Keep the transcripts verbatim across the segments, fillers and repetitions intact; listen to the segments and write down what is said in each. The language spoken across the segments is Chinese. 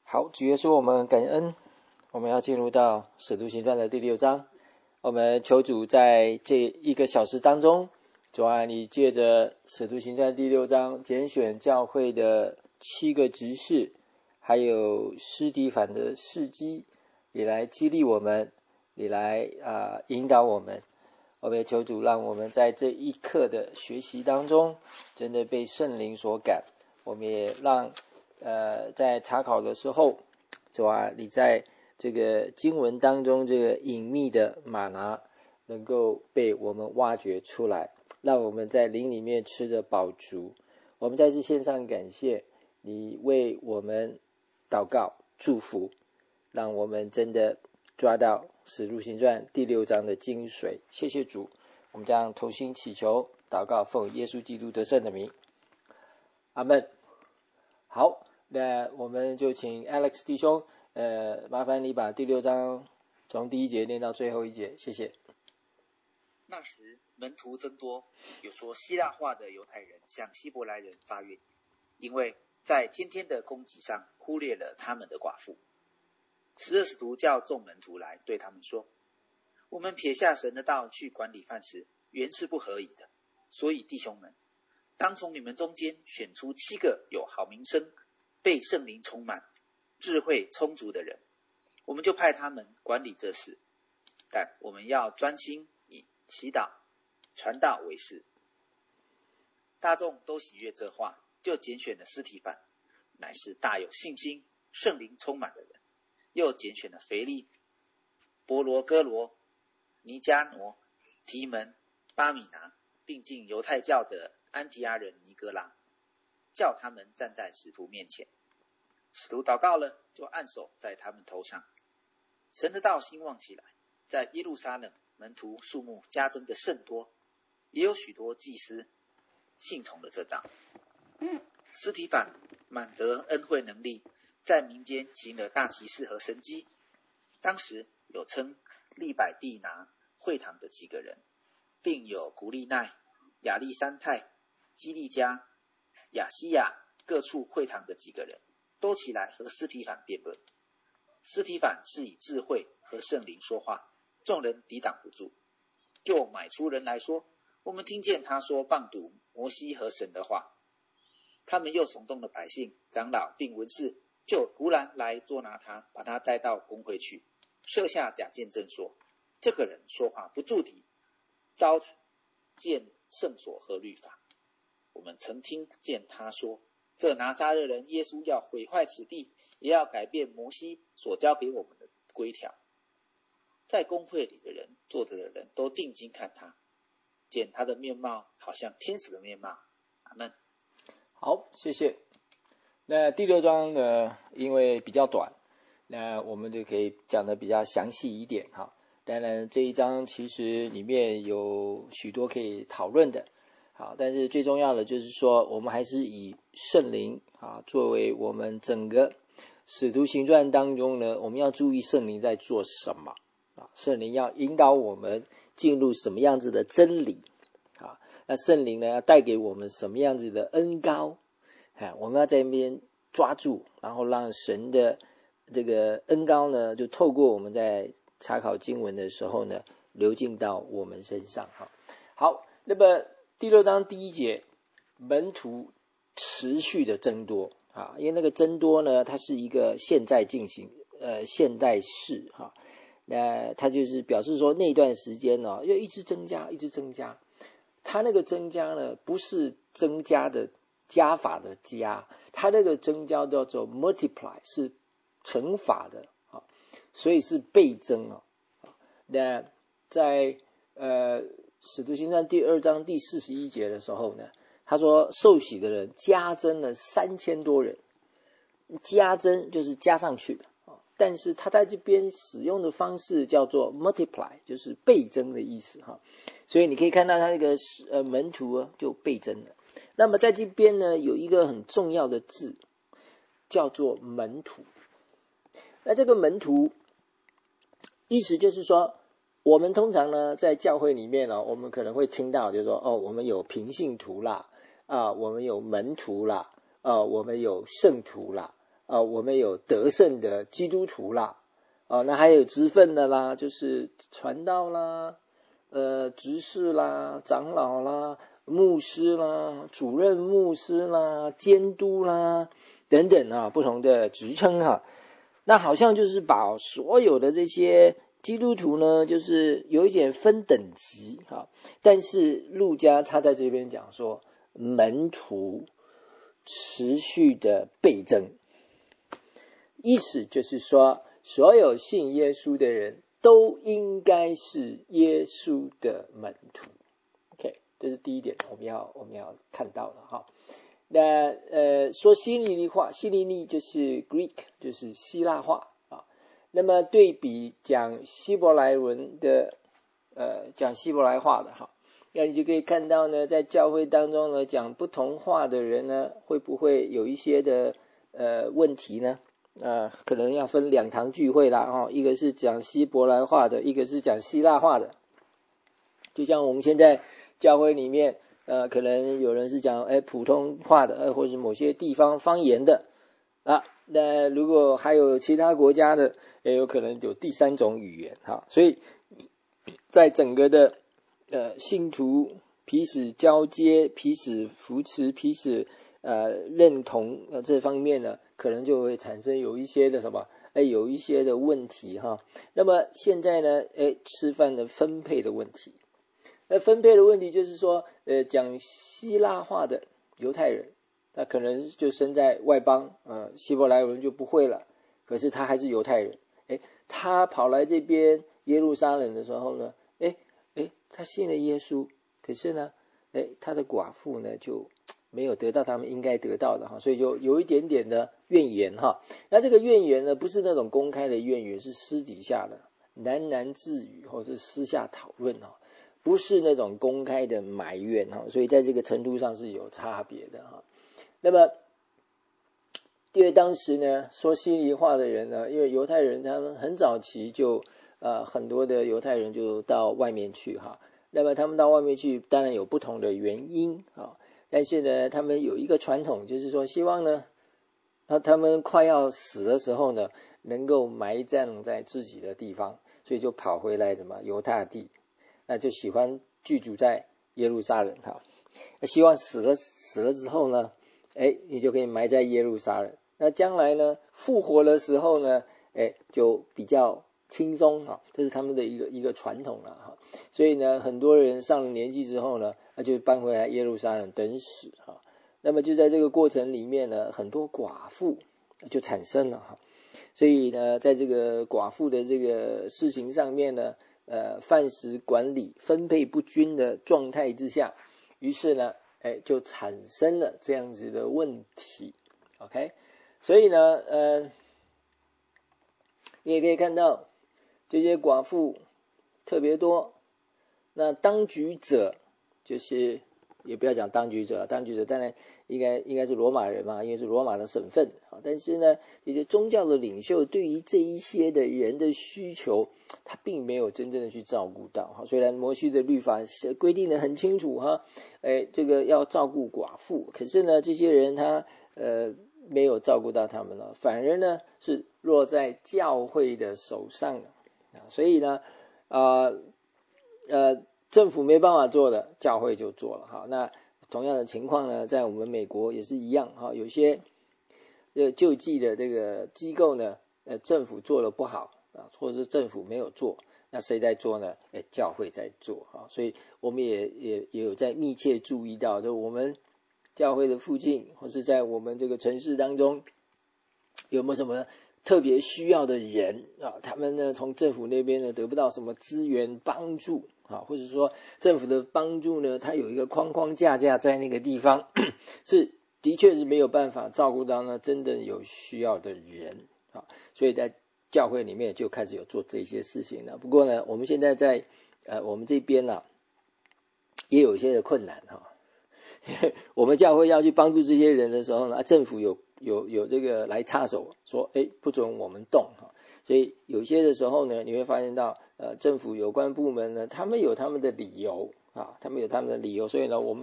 好，主耶稣，我们感恩，我们要进入到使徒行传的第六章。我们求主在这一个小时当中，主啊，你借着使徒行传第六章拣选教会的七个执事，还有司提反的事迹，你来激励我们，你来啊、呃、引导我们。我们也求主让我们在这一刻的学习当中，真的被圣灵所感。我们也让呃，在查考的时候，主啊，你在这个经文当中这个隐秘的玛拿能够被我们挖掘出来，让我们在灵里面吃得饱足。我们在这线上感谢你为我们祷告祝福，让我们真的抓到使徒行传第六章的精髓。谢谢主，我们将同心祈求祷告，奉耶稣基督得胜的名，阿们。好，那我们就请 Alex 弟兄，呃，麻烦你把第六章从第一节念到最后一节，谢谢。 那时门徒增多，有说希腊话的犹太人向希伯来人发怨，因为在天天的供给上忽略了他们的寡妇。十二使徒叫众门徒来，对他们说：我们撇下神的道去管理饭食，原是不合宜的。所以弟兄们，当从你们中间选出七个有好名声、被圣灵充满、智慧充足的人，我们就派他们管理这事。但我们要专心以祈祷、传道为事。大众都喜悦这话，就拣选了司提反，乃是大有信心、圣灵充满的人；又拣选了腓力、伯罗哥罗、尼加挪、提门、巴米拿，并进犹太教的安提阿人尼哥拉，叫他们站在使徒面前。使徒祷告了，就按手在他们头上。神的道兴旺起来，在耶路撒冷门徒数目加增的甚多，也有许多祭司信从了这道。司提反满得恩惠能力，在民间行了大奇事和神迹。当时有称利百地拿会堂的几个人，并有古利奈、亚历山泰、基利加、亚西亚各处会堂的几个人，都起来和司提反辩论。司提反是以智慧和圣灵说话，众人抵挡不住，就买出人来说：我们听见他说谤读摩西和神的话。他们又耸动了百姓、长老并文士，就突然来捉拿他，把他带到公会去，设下假见证说：这个人说话不住地，糟践圣所和律法。我们曾听见他说，这拿撒勒人耶稣要毁坏此地，也要改变摩西所交给我们的规条。在公会里的人，坐着的人都定睛看他，见他的面貌好像天使的面貌。阿们。 好，谢谢。那第六章呢，因为比较短，那我们就可以讲的比较详细一点哈。当然这一章其实里面有许多可以讨论的，好，但是最重要的就是说，我们还是以圣灵啊作为我们整个使徒行传当中呢，我们要注意圣灵在做什么啊，圣灵要引导我们进入什么样子的真理啊，那圣灵呢要带给我们什么样子的恩膏，哎，我们要在那边抓住，然后让神的这个恩膏呢，就透过我们在查考经文的时候呢，流进到我们身上。哈，好，那么第六章第一节，门徒持续的增多啊，因为那个增多呢，它是一个现在进行呃现代式哈，那它就是表示说那段时间呢，要一直增加，一直增加。它那个增加呢，不是增加的加法的加，它那个增加叫做 multiply， 是乘法的啊，所以是倍增啊。那在呃使徒行传第二章第四十一节的时候呢，他说受洗的人加增了三千多人，加增就是加上去的啊，但是他在这边使用的方式叫做 multiply， 就是倍增的意思哈。所以你可以看到他那个呃门徒啊就倍增了。那么在这边呢有一个很重要的字叫做门徒。那这个门徒意思就是说，我们通常呢在教会里面呢，我们可能会听到就是说，哦，我们有平信徒啦，啊，我们有门徒啦，啊，我们有圣徒啦， 啊，我们有得胜的基督徒啦，啊，那还有职分的啦，就是传道啦，呃，执事啦，长老啦，牧师啦，主任牧师啦，监督啦，等等啊，不同的职称哈。那好像就是把所有的这些基督徒呢，就是有一点分等级哈。但是路加他在这边讲说，门徒持续的倍增，意思就是说，所有信耶稣的人都应该是耶稣的门徒。OK， 这是第一点，我们要我们要看到的哈。那呃，说希利尼话，希利尼就是 Greek， 就是希腊话啊。那么对比讲希伯来文的，呃，讲希伯来话的哈，那你就可以看到呢，在教会当中呢，讲不同话的人呢，会不会有一些的呃问题呢？呃，可能要分两堂聚会啦，哈，一个是讲希伯来话的，一个是讲希腊话的。就像我们现在教会里面。呃，可能有人是讲哎普通话的，呃，或者是某些地方方言的啊。那如果还有其他国家的，也有可能有第三种语言哈。所以在整个的呃信徒彼此交接、彼此扶持、彼此呃认同呃这方面呢，可能就会产生有一些的什么哎有一些的问题哈。那么现在呢，哎吃饭的分配的问题。那分配的问题就是说，呃，讲希腊话的犹太人，他可能就生在外邦，呃，希伯来文就不会了，可是他还是犹太人。诶，他跑来这边耶路撒冷的时候呢，诶诶，他信了耶稣，可是呢，诶，他的寡妇呢就没有得到他们应该得到的哈，所以就有一点点的怨言哈。那这个怨言呢，不是那种公开的怨言，是私底下的喃喃自语或者私下讨论哈。不是那种公开的埋怨哈，所以在这个程度上是有差别的哈。那么，因为当时呢说希利话的人呢，因为犹太人他们很早期就呃很多的犹太人就到外面去哈，那么他们到外面去当然有不同的原因啊，但是呢他们有一个传统，就是说希望呢他他们快要死的时候呢能够埋葬在自己的地方，所以就跑回来什么犹大地。那就喜欢居住在耶路撒冷哈，希望死了死了之后呢，哎，你就可以埋在耶路撒冷。那将来呢，复活的时候呢，哎，就比较轻松哈，这是他们的一个一个传统了哈。所以呢，很多人上了年纪之后呢，那就搬回来耶路撒冷等死哈。那么就在这个过程里面呢，很多寡妇就产生了哈。所以呢，在这个寡妇的这个事情上面呢。呃，饭食管理分配不均的状态之下，于是呢，哎，就产生了这样子的问题。OK， 所以呢，呃，你也可以看到这些寡妇特别多。那当局者就是，也不要讲当局者，当局者当然应该应该是罗马人嘛，因为是罗马的省份。但是呢，这些宗教的领袖对于这一些的人的需求，他并没有真正的去照顾到。虽然摩西的律法规定的很清楚哈，哎，这个要照顾寡妇，可是呢，这些人他呃没有照顾到他们了，反而呢是落在教会的手上。所以呢，啊 呃, 呃政府没办法做的，教会就做了哈。那同样的情况呢，在我们美国也是一样哈，有些呃救济的这个机构呢，呃政府做的不好啊，或者是政府没有做，那谁在做呢？哎，教会在做啊。所以我们也也也有在密切注意到，就我们教会的附近，或是在我们这个城市当中，有没有什么特别需要的人啊？他们呢从政府那边呢得不到什么资源帮助啊，或者说政府的帮助呢，它有一个框框架架在那个地方，是的确是没有办法照顾到呢真正有需要的人啊，所以在教会里面就开始有做这些事情了。不过呢，我们现在在呃我们这边呢、啊、也有一些的困难哈、啊，我们教会要去帮助这些人的时候呢，政府有有有这个来插手说，哎，不准我们动哈。所以有些的时候呢，你会发现到呃政府有关部门呢，他们有他们的理由啊，他们有他们的理由，所以呢，我们也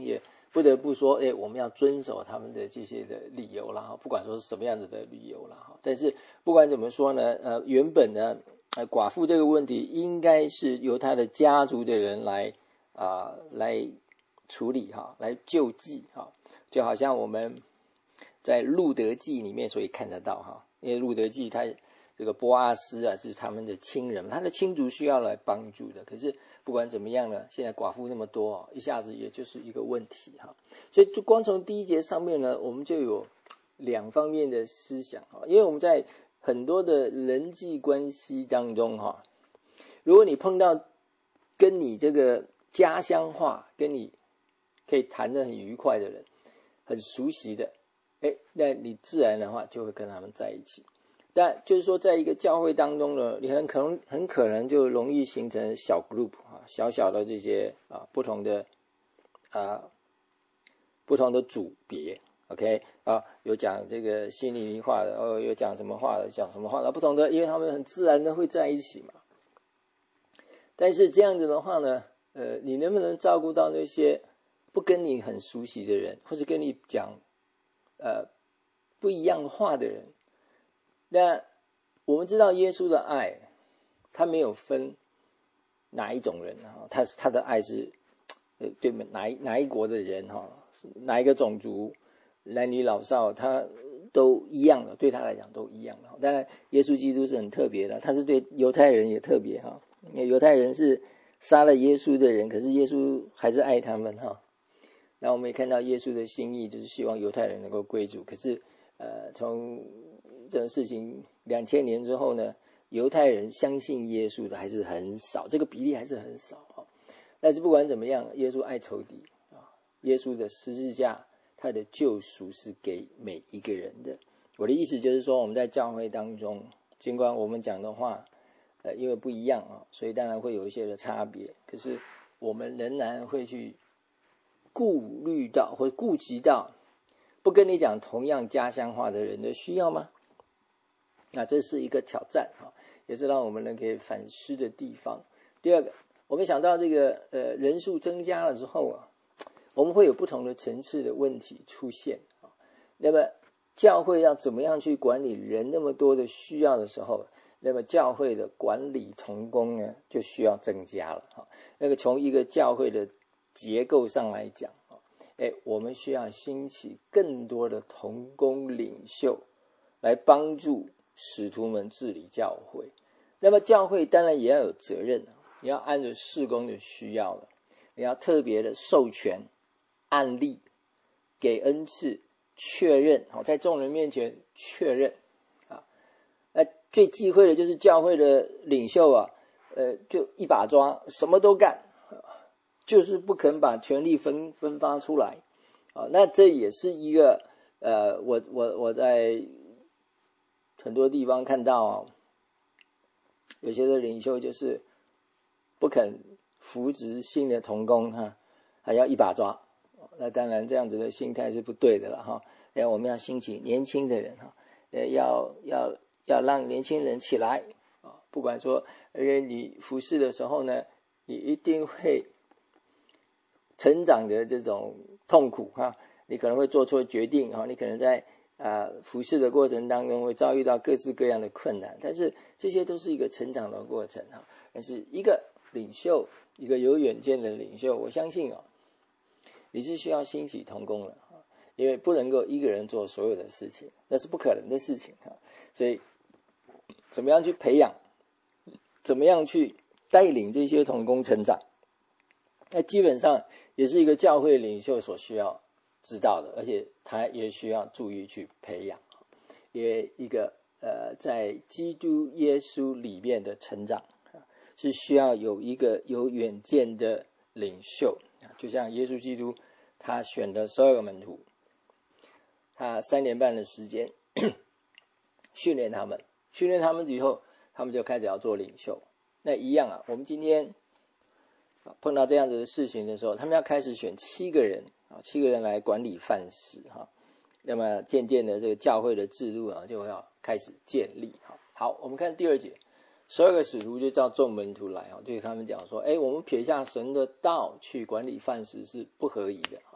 不得不说，哎，我们要遵守他们的这些的理由啦，不管说是什么样子的理由啦。但是不管怎么说呢，呃，原本呢，呃，寡妇这个问题应该是由他的家族的人来啊、呃、来处理哈，来救济哈，就好像我们在路德记里面所以看得到哈，因为路德记他这个波阿斯啊是他们的亲人，他的亲族需要来帮助的。可是不管怎么样呢，现在寡妇那么多，一下子也就是一个问题哈。所以就光从第一节上面呢，我们就有两方面的思想哈。因为我们在很多的人际关系当中哈，如果你碰到跟你这个家乡话，跟你可以谈得很愉快的人，很熟悉的，哎，那你自然的话就会跟他们在一起。但就是说，在一个教会当中呢，你很可能很可能就容易形成小 group 啊，小小的这些啊不同的啊不同的组别 ，OK 啊，有讲这个心里灵话的，哦，有讲什么话的，讲什么话的，不同的，因为他们很自然的会在一起嘛。但是这样子的话呢，呃，你能不能照顾到那些不跟你很熟悉的人，或者跟你讲呃不一样的话的人？那我们知道耶稣的爱，他没有分哪一种人哈，他他的爱是呃对哪一哪一国的人哈，哪一个种族，男女老少，他都一样的，对他来讲都一样的。当然，耶稣基督是很特别的，他是对犹太人也特别哈，因为犹太人是杀了耶稣的人，可是耶稣还是爱他们哈。那我们也看到耶稣的心意，就是希望犹太人能够归主，可是呃从这种事情两千年之后呢，犹太人相信耶稣的还是很少，这个比例还是很少啊。但是不管怎么样，耶稣爱仇敌啊，耶稣的十字架，他的救赎是给每一个人的。我的意思就是说，我们在教会当中，尽管我们讲的话，呃，因为不一样啊，所以当然会有一些的差别。可是我们仍然会去顾虑到或顾及到不跟你讲同样家乡话的人的需要吗？那这是一个挑战哈，也是让我们人可以反思的地方。第二个，我们想到这个呃人数增加了之后啊，我们会有不同的层次的问题出现啊。那么教会要怎么样去管理人那么多的需要的时候，那么教会的管理同工呢就需要增加了哈。那个从一个教会的结构上来讲啊，哎，我们需要兴起更多的同工领袖来帮助使徒们治理教会。那么教会当然也要有责任，你要按照事工的需要了，你要特别的授权案例，给恩赐，确认，在众人面前确认啊。那最忌讳的就是教会的领袖啊，呃，就一把抓，什么都干，就是不肯把权力分分发出来啊。那这也是一个呃，我我我在很多地方看到啊，有些的领袖就是不肯扶植新的同工哈，还要一把抓。那当然这样子的心态是不对的了哈。哎，我们要兴起年轻的人哈，呃，要要要让年轻人起来啊。不管说，因为你服侍的时候呢，你一定会成长的这种痛苦哈，你可能会做错决定哈，你可能在啊，服侍的过程当中会遭遇到各式各样的困难，但是这些都是一个成长的过程哈。但是一个领袖，一个有远见的领袖，我相信哦，你是需要兴起同工了，因为不能够一个人做所有的事情，那是不可能的事情哈。所以怎么样去培养，怎么样去带领这些同工成长，那基本上也是一个教会领袖所需要知道的，而且他也需要注意去培养，因为一个呃在基督耶稣里面的成长是需要有一个有远见的领袖，就像耶稣基督他选的十二个门徒，他三年半的时间训练他们，训练他们以后，他们就开始要做领袖。那一样啊，我们今天碰到这样子的事情的时候，他们要开始选七个人啊，七个人来管理饭食哈。那么渐渐的，这个教会的制度啊，就要开始建立哈。好，我们看第二节，十二个使徒就叫众门徒来哈，对他们讲说，哎，我们撇下神的道去管理饭食是不合宜的哈。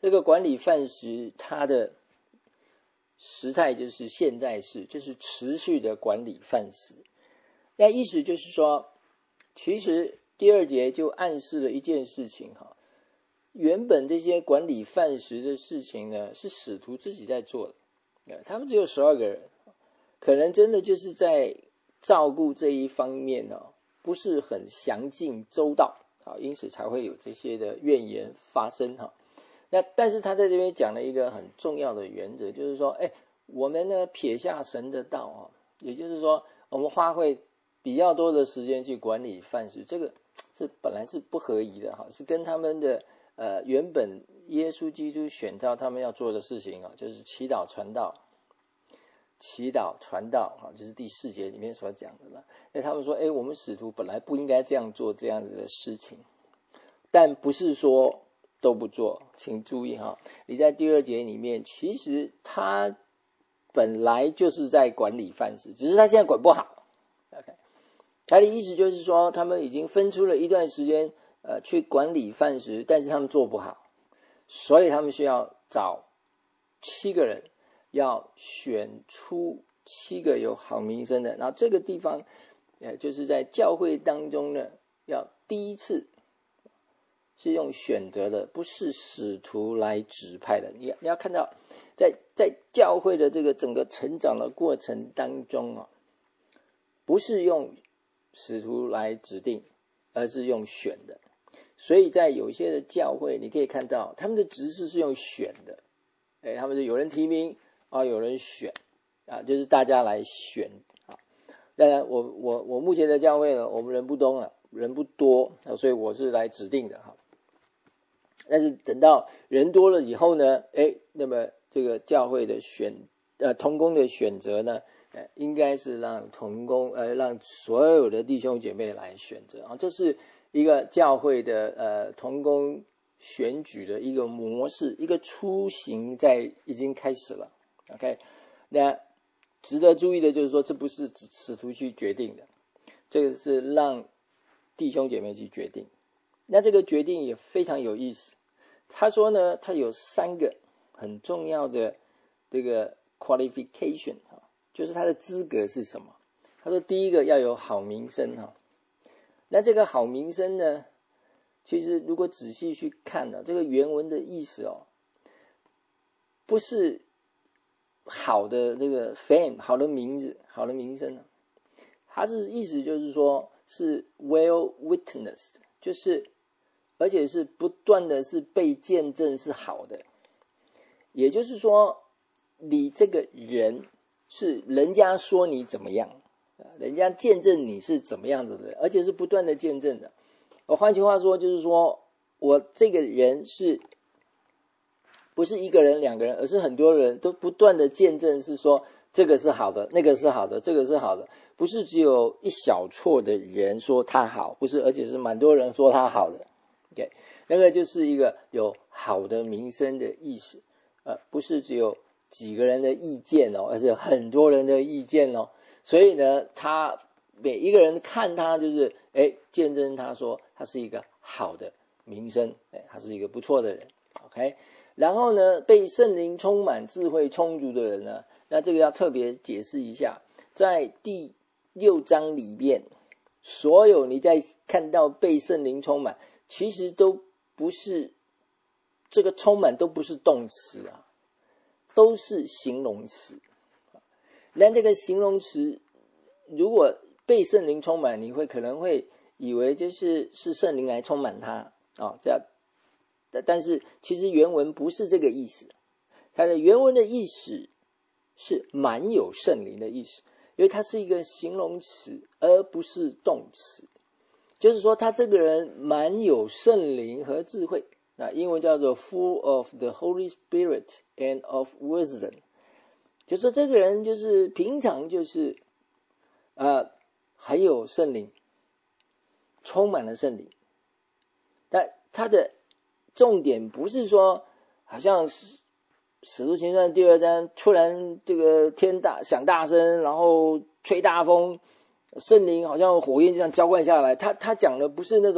这个管理饭食它的时态就是现在式，就是持续的管理饭食。那意思就是说，其实第二节就暗示了一件事情哈，原本这些管理饭食的事情呢，是使徒自己在做的，他们只有十二个人，可能真的就是在照顾这一方面呢，不是很详尽周到，因此才会有这些的怨言发生哈。那但是他在这边讲了一个很重要的原则，就是说，哎，我们呢撇下神的道啊，也就是说，我们花费比较多的时间去管理饭食，这个是本来是不合宜的哈，是跟他们的呃原本耶稣基督选召他们要做的事情啊，就是祈祷传道，祈祷传道啊，就是第四节里面所讲的了。那他们说，哎，我们使徒本来不应该这样做这样子的事情，但不是说都不做，请注意哈，你在第二节里面，其实他本来就是在管理饭食，只是他现在管不好。OK， 他的意思就是说，他们已经分出了一段时间，呃，去管理饭食，但是他们做不好，所以他们需要找七个人，要选出七个有好名声的。然后这个地方，呃，就是在教会当中呢，要第一次是用选择的，不是使徒来指派的。你你要看到，在在教会的这个整个成长的过程当中啊，不是用使徒来指定，而是用选的。所以在有些的教会，你可以看到他们的职事是用选的，哎，他们是有人提名啊，有人选啊，就是大家来选啊。当然，我我我目前的教会呢，我们人不多了，人不多，所以我是来指定的哈。但是等到人多了以后呢，哎，那么这个教会的选呃同工的选择呢，呃，应该是让同工呃让所有的弟兄姐妹来选择啊，这是一个教会的呃同工选举的一个模式，一个雏形在已经开始了。OK， 那值得注意的就是说，这不是使徒去决定的，这个是让弟兄姐妹去决定。那这个决定也非常有意思。他说呢，他有三个很重要的这个 qualification 就是他的资格是什么。他说第一个要有好名声哈。那这个好名声呢，其实如果仔细去看呢，这个原文的意思哦，不是好的这个 fame 好的名字好的名声，它是意思就是说是 well witnessed， 就是而且是不断的是被见证是好的，也就是说你这个人是人家说你怎么样，人家见证你是怎么样子的人，而且是不断的见证的。换句话说就是说，我这个人是不是一个人两个人，而是很多人都不断的见证，是说这个是好的，那个是好的，这个是好的，不是只有一小撮的人说他好，不是，而且是蛮多人说他好的。Okay， 那个就是一个有好的名声的意思，呃，不是只有几个人的意见哦，而是有很多人的意见哦。所以呢，他每一个人看他就是哎见证他说他是一个好的名声，哎，他是一个不错的人。OK， 然后呢，被圣灵充满、智慧充足的人呢，那这个要特别解释一下，在第六章里面，所有你在看到被圣灵充满，其实都不是这个充满都不是动词啊，都是形容词。那这个形容词如果被圣灵充满，你会可能会以为就是是圣灵来充满它啊，这样，但是其实原文不是这个意思，它的原文的意思是满有圣灵的意思，因为它是一个形容词而不是动词。就是说他这个人满有圣灵和智慧，那英文叫做 full of the Holy Spirit and of wisdom， 就是说这个人就是平常就是呃很有圣灵，充满了圣灵，但他的重点不是说好像使徒行传第二章突然这个天大响大声，然后吹大风，圣灵好像火焰这样浇灌下来，他他讲的不是那种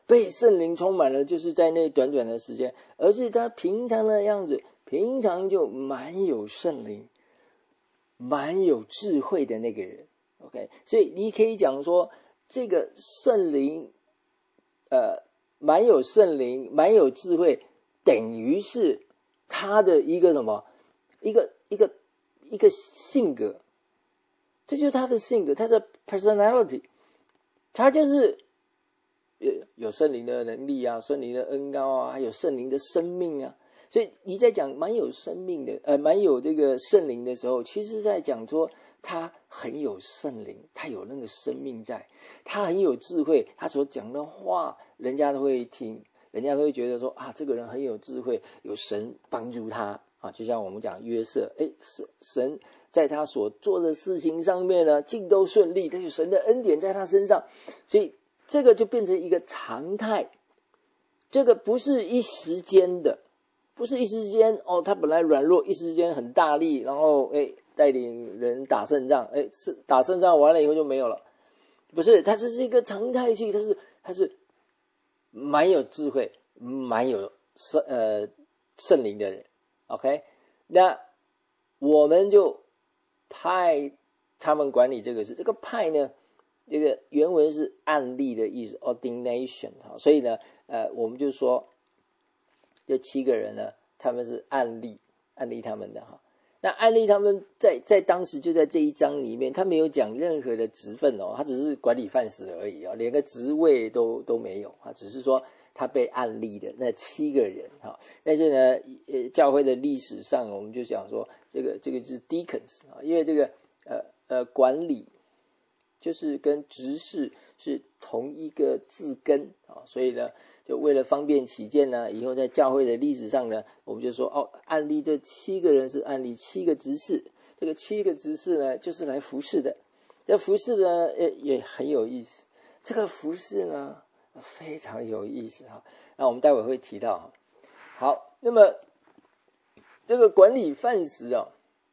被圣灵充满了，就是在那短短的时间，而是他平常的样子，平常就蛮有圣灵，蛮有智慧的那个人。 OK， 所以你可以讲说这个圣灵呃，蛮有圣灵，蛮有智慧，等于是他的一个什么，一个一个一个性格，这就是他的性格，他的 personality， 他就是有圣灵的能力啊，圣灵的恩膏啊，还有圣灵的生命啊。所以你在讲蛮有生命的，呃，蛮有这个圣灵的时候，其实在讲说他很有圣灵，他有那个生命在，他很有智慧，他所讲的话人家都会听，人家都会觉得说啊，这个人很有智慧，有神帮助他啊。就像我们讲约瑟，诶，神在他所做的事情上面呢，尽都顺利，但是神的恩典在他身上，所以这个就变成一个常态，这个不是一时间的，不是一时间哦，他本来软弱，一时间很大力，然后诶带领人打胜仗，诶是打胜仗完了以后就没有了，不是，他这是一个常态性，他是他是蛮有智慧，蛮有圣呃圣灵的人。 OK， 那我们就派他们管理这个事，这个派呢，这个原文是按立的意思 ordination， 所以呢呃我们就说这七个人呢，他们是按立按立他们的哈。那按立他们在在当时就在这一章里面，他没有讲任何的职分哦，他只是管理饭食而已啊，连个职位都都没有啊，只是说他被按立的那七个人哈。但是呢，呃，教会的历史上我们就讲说，这个这个是 deacons 啊，因为这个呃呃管理就是跟执事是同一个字根啊，所以呢，就为了方便起见呢，以后在教会的历史上呢，我们就说哦，按立这七个人是按立七个执事，这个七个执事呢，就是来服侍的。这服侍呢，也也很有意思。这个服侍呢，非常有意思哈。那我们待会会提到。好，那么这个管理饭食啊，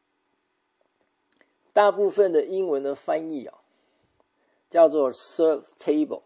大部分的英文的翻译啊，叫做 serve table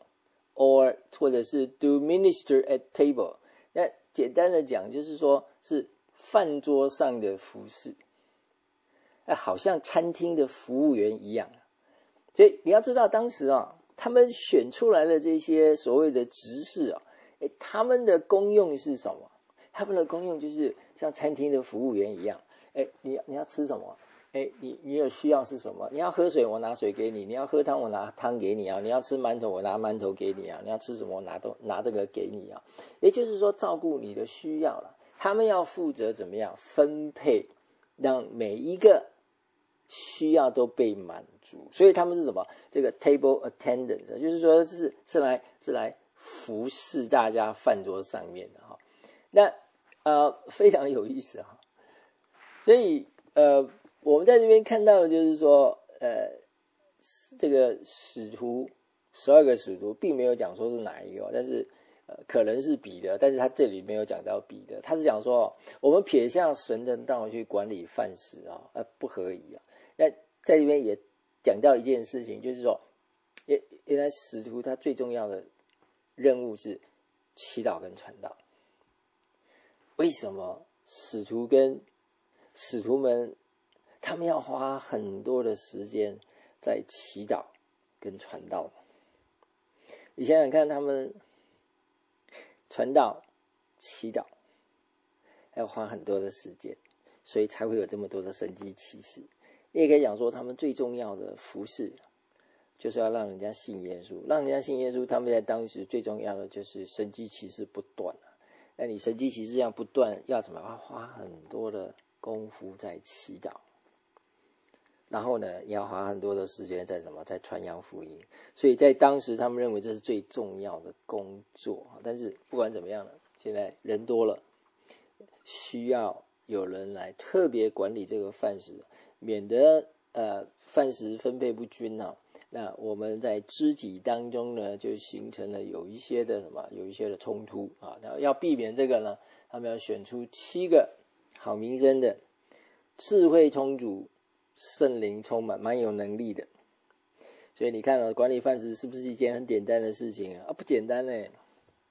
or 或者是 do minister at table。 那简单的讲就是说是饭桌上的服侍，好像餐厅的服务员一样。所以你要知道当时啊，他们选出来的这些所谓的执事啊，诶他们的功用是什么？他们的功用就是像餐厅的服务员一样，诶你你要吃什么？哎，你你有需要是什么？你要喝水，我拿水给你；你要喝汤，我拿汤给你啊；你要吃馒头，我拿馒头给你啊；你要吃什么，我拿都拿这个给你啊。也就是说，照顾你的需要了。他们要负责怎么样分配，让每一个需要都被满足。所以他们是什么？这个 table attendant， 就是说是是来是来服侍大家饭桌上面的哈。那呃非常有意思哈。所以呃。我们在这边看到的就是说，呃，这个使徒十二个使徒并没有讲说是哪一个，但是呃可能是彼得，但是他这里没有讲到彼得，他是讲说我们撇下神的道去管理饭食啊，呃不可以啊。那在这边也讲到一件事情，就是说，原原来使徒他最重要的任务是祈祷跟传道。为什么使徒跟使徒们他们要花很多的时间在祈祷跟传道？你想想看，他们传道、祈祷，要花很多的时间，所以才会有这么多的神迹奇事。你也可以讲说，他们最重要的服事，就是要让人家信耶稣，让人家信耶稣。他们在当时最重要的就是神迹奇事不断。那你神迹奇事这样不断，要怎么样花很多的功夫在祈祷？然后呢，也要花很多的时间在什么，在传扬福音。所以在当时他们认为这是最重要的工作。但是不管怎么样了，现在人多了，需要有人来特别管理这个饭食，免得呃饭食分配不均啊。那我们在肢体当中呢，就形成了有一些的什么，有一些的冲突啊。那要避免这个呢，他们要选出七个好名声的、智慧充足、圣灵充满、蛮有能力的。所以你看啊，管理饭食是不是一件很简单的事情啊？啊不简单呢。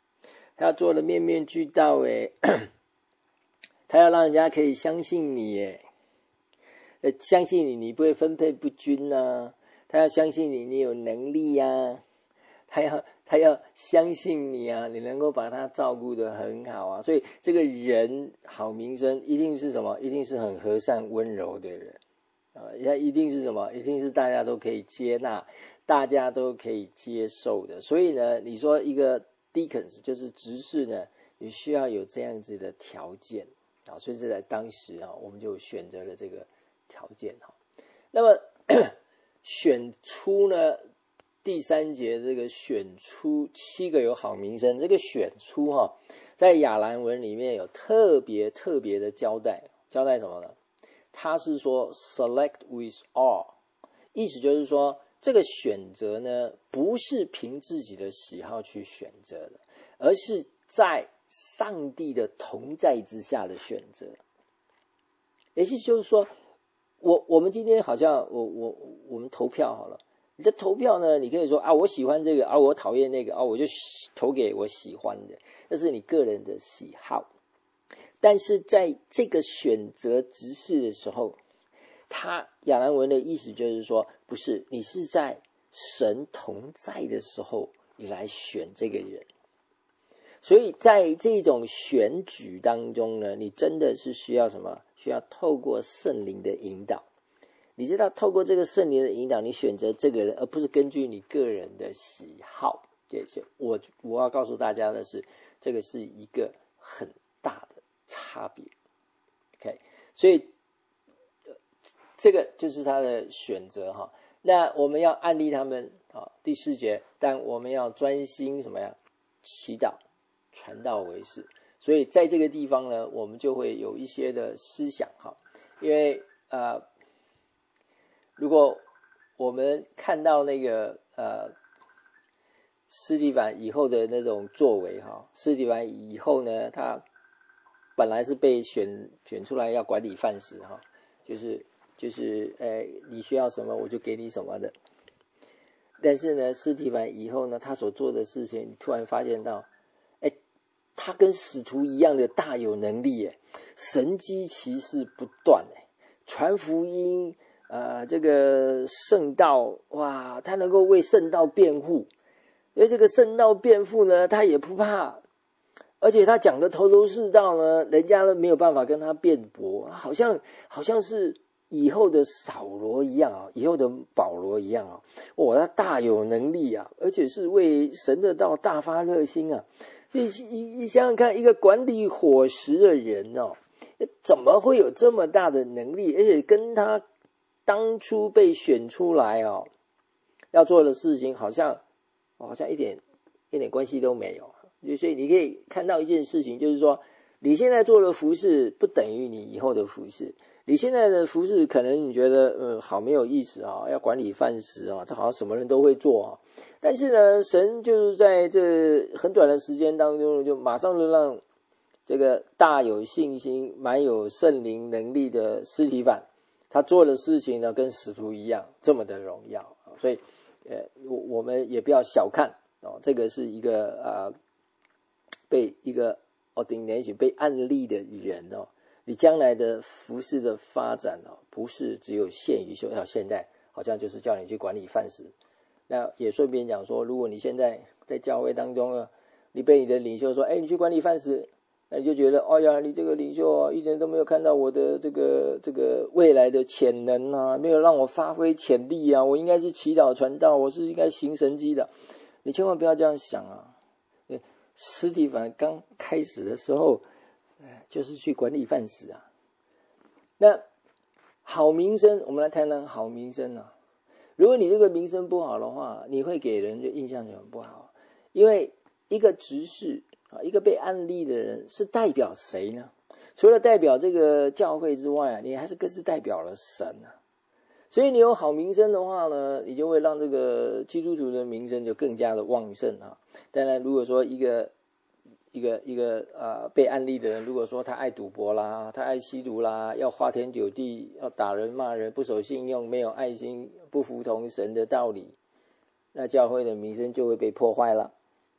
他要做的面面俱到诶，他要让人家可以相信你诶，呃，相信你你不会分配不均啊，他要相信你你有能力啊，他要他要相信你啊，你能够把他照顾得很好啊，所以这个人好名声一定是什么？一定是很和善温柔的人啊，他一定是什么？一定是大家都可以接纳，大家都可以接受的。所以呢，你说一个 deacons 就是执事呢，你需要有这样子的条件啊，所以这在当时啊，我们就选择了这个条件哈。那么选出呢？第三节这个选出七个有好名声，这个选出哈，在亚兰文里面有特别特别的交代，交代什么呢？他是说 select with all， 意思就是说这个选择呢不是凭自己的喜好去选择的，而是在上帝的同在之下的选择。也就是说，我我们今天好像我我我们投票好了。你的投票呢，你可以说啊，我喜欢这个啊，我讨厌那个啊，我就投给我喜欢的，这是你个人的喜好。但是在这个选择执事的时候，他亚兰文的意思就是说，不是，你是在神同在的时候，你来选这个人。所以在这种选举当中呢，你真的是需要什么？需要透过圣灵的引导。你知道透过这个圣灵的引导，你选择这个人，而不是根据你个人的喜好。我我要告诉大家的是，这个是一个很大的差别。OK， 所以这个就是他的选择哈。那我们要案例他们啊，第四节，但我们要专心什么呀？祈祷，传道为事。所以在这个地方呢，我们就会有一些的思想哈，因为呃。如果我们看到那个呃司提反以后的那种作为哈，司提反以后呢，他本来是被选选出来要管理饭食哈，就是就是呃你需要什么我就给你什么的。但是呢，司提反以后呢，他所做的事情，你突然发现到，哎，他跟使徒一样的大有能力耶，神迹奇事不断哎，传福音。呃，这个圣道，哇，他能够为圣道辩护，因为这个圣道辩护呢，他也不怕，而且他讲的头头是道呢，人家都没有办法跟他辩驳，好像好像是以后的扫罗一样啊，以后的保罗一样啊，哇，他大有能力啊，而且是为神的道大发热心啊。你你想想看，一个管理伙食的人哦，怎么会有这么大的能力，而且跟他当初被选出来哦，要做的事情好像好像一点一点关系都没有。所以你可以看到一件事情，就是说你现在做的服事不等于你以后的服事。你现在的服事可能你觉得呃好没有意思啊，要管理饭食啊，这好像什么人都会做啊。但是呢，神就是在这很短的时间当中，就马上就让这个大有信心、蛮有圣灵能力的司提反，他做的事情呢，跟使徒一样这么的荣耀，所以呃，我我们也不要小看哦，这个是一个呃被一个 ordination 被按立的人哦，你将来的服事的发展哦，不是只有限于说，要现在好像就是叫你去管理饭食。那也顺便讲说，如果你现在在教会当中啊，你被你的领袖说，哎，你去管理饭食。那你就觉得，哦呀，你这个领袖啊，一点都没有看到我的这个这个未来的潜能啊，没有让我发挥潜力啊，我应该是祈祷传道，我是应该行神迹的。你千万不要这样想啊！司提反刚开始的时候，就是去管理饭食啊。那好名声，我们来谈谈好名声啊。如果你这个名声不好的话，你会给人就印象就很不好，因为一个执事。一个被按立的人是代表谁呢？除了代表这个教会之外啊，你还是更是代表了神啊。所以你有好名声的话呢，你就会让这个基督徒的名声就更加的旺盛啊。当然，如果说一个一个一个呃被按立的人，如果说他爱赌博啦，他爱吸毒啦，要花天酒地，要打人骂人，不守信用，没有爱心，不服从神的道理，那教会的名声就会被破坏了。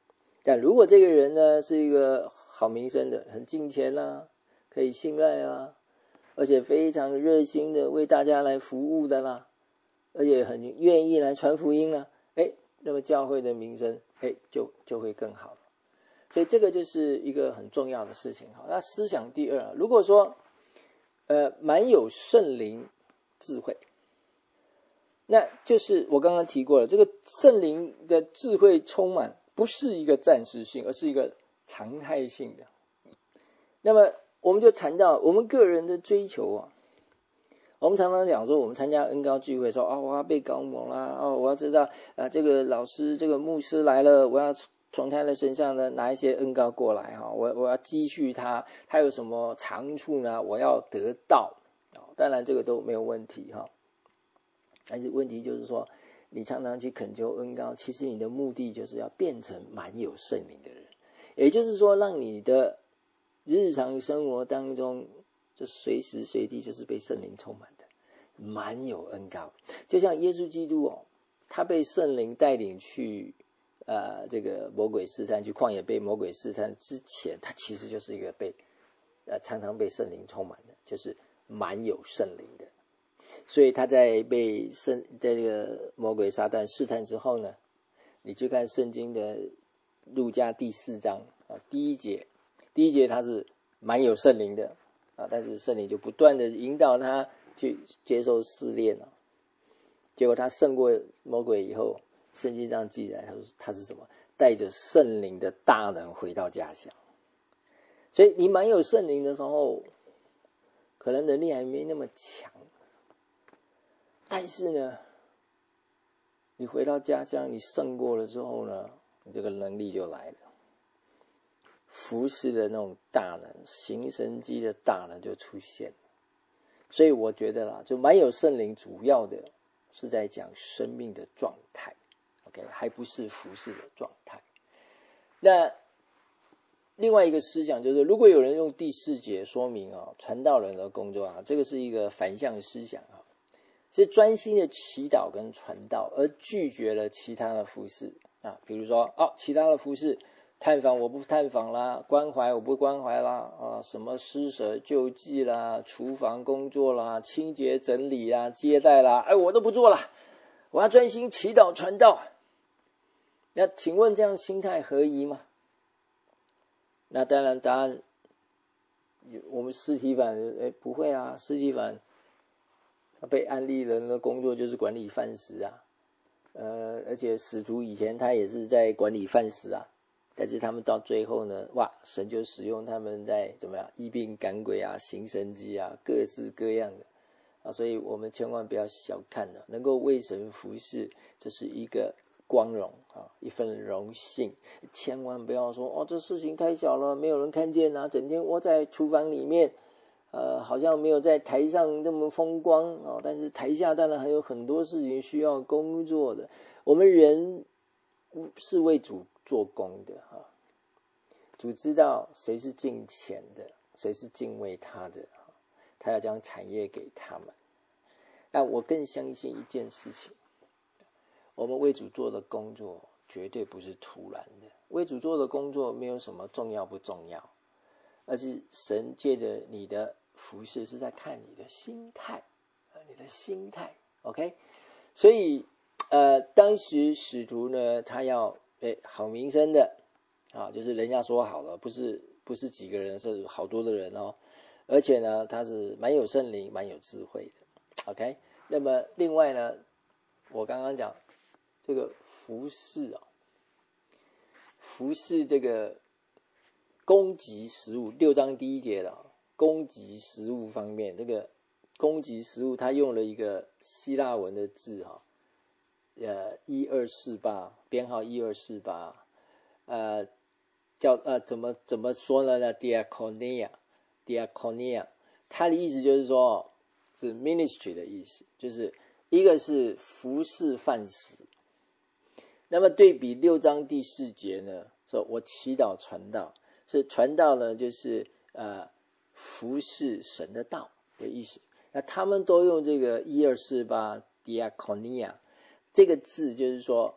但如果这个人呢是一个好名声的，很敬虔啦，可以信赖啦，而且非常热心的为大家来服务的啦，而且很愿意来传福音啦，哎，那么教会的名声哎就就会更好了。所以这个就是一个很重要的事情。好，那思想第二，如果说呃满有圣灵智慧，那就是我刚刚提过了，这个圣灵的智慧充满不是一个暂时性，而是一个常态性的。那么我们就谈到我们个人的追求啊，我们常常讲说，我们参加恩膏聚会说啊、哦，我要被膏抹啦，哦，我要知道啊，这个老师这个牧师来了，我要从他的身上呢拿一些恩膏过来哈，我我要积蓄他，他有什么长处呢？我要得到，当然这个都没有问题哈。但是问题就是说，你常常去恳求恩膏，其实你的目的就是要变成满有圣灵的人，也就是说，让你的日常生活当中就随时随地就是被圣灵充满的，满有恩膏。就像耶稣基督哦，他被圣灵带领去呃这个魔鬼试探，去旷野被魔鬼试探之前，他其实就是一个被呃常常被圣灵充满的，就是满有圣灵的。所以他在被圣在这个魔鬼撒旦试探之后呢，你去看圣经的路加第四章啊，第一节，第一节他是蛮有圣灵的啊，但是圣灵就不断的引导他去接受试炼啊，结果他胜过魔鬼以后，圣经上记载他说他是什么？带着圣灵的大能回到家乡。所以你蛮有圣灵的时候，可能能力还没那么强。但是呢，你回到家乡，你胜过了之后呢，你这个能力就来了，服侍的那种大能，行神迹的大能就出现了。所以我觉得啦，就蛮有圣灵，主要的是在讲生命的状态 ，OK， 还不是服侍的状态。那另外一个思想就是，如果有人用第四节说明啊，传道人的工作啊，这个是一个反向思想啊。是专心的祈祷跟传道，而拒绝了其他的服事啊，比如说哦，其他的服事，探访我不探访啦，关怀我不关怀啦，啊，什么施舍救济啦，厨房工作啦，清洁整理啦，接待啦，哎，我都不做了，我要专心祈祷传道。那请问这样心态合宜吗？那当然答案，我们司提反哎不会啊，司提反。被安利人的工作就是管理饭食啊，呃，而且使徒以前他也是在管理饭食啊，但是他们到最后呢，哇，神就使用他们在怎么样医病赶鬼啊，行神迹啊，各式各样的啊，所以我们千万不要小看了，能够为神服侍，这是一个光荣啊，一份荣幸，千万不要说哦，这事情太小了，没有人看见啊，整天窝在厨房里面。呃，好像没有在台上那么风光哦，但是台下当然还有很多事情需要工作的。我们人是为主做工的哈、啊，主知道谁是敬虔的，谁是敬畏他的，他要将产业给他们。但我更相信一件事情，我们为主做的工作绝对不是突然的，为主做的工作没有什么重要不重要，而是神借着你的服事是在看你的心态，你的心态 ，OK？ 所以呃，当时使徒呢，他要诶好名声的啊，就是人家说好了，不是不是几个人，是好多的人哦，而且呢，他是蛮有圣灵、蛮有智慧的 ，OK？ 那么另外呢，我刚刚讲这个服事啊，服事这个供给食物，六章第一节的。供给食物方面，这个供给食物，他用了一个希腊文的字哈，呃，一二四八编号一二四八，呃，叫呃怎么怎么说呢？呢 diakonia diakonia， 它的意思就是说是 ministry 的意思，就是一个是服事饭食。那么对比六章第四节呢，说我祈祷传道，是传道呢，就是呃。服侍神的道的意思，那他们都用这个一二四八 diakonia 这个字，就是说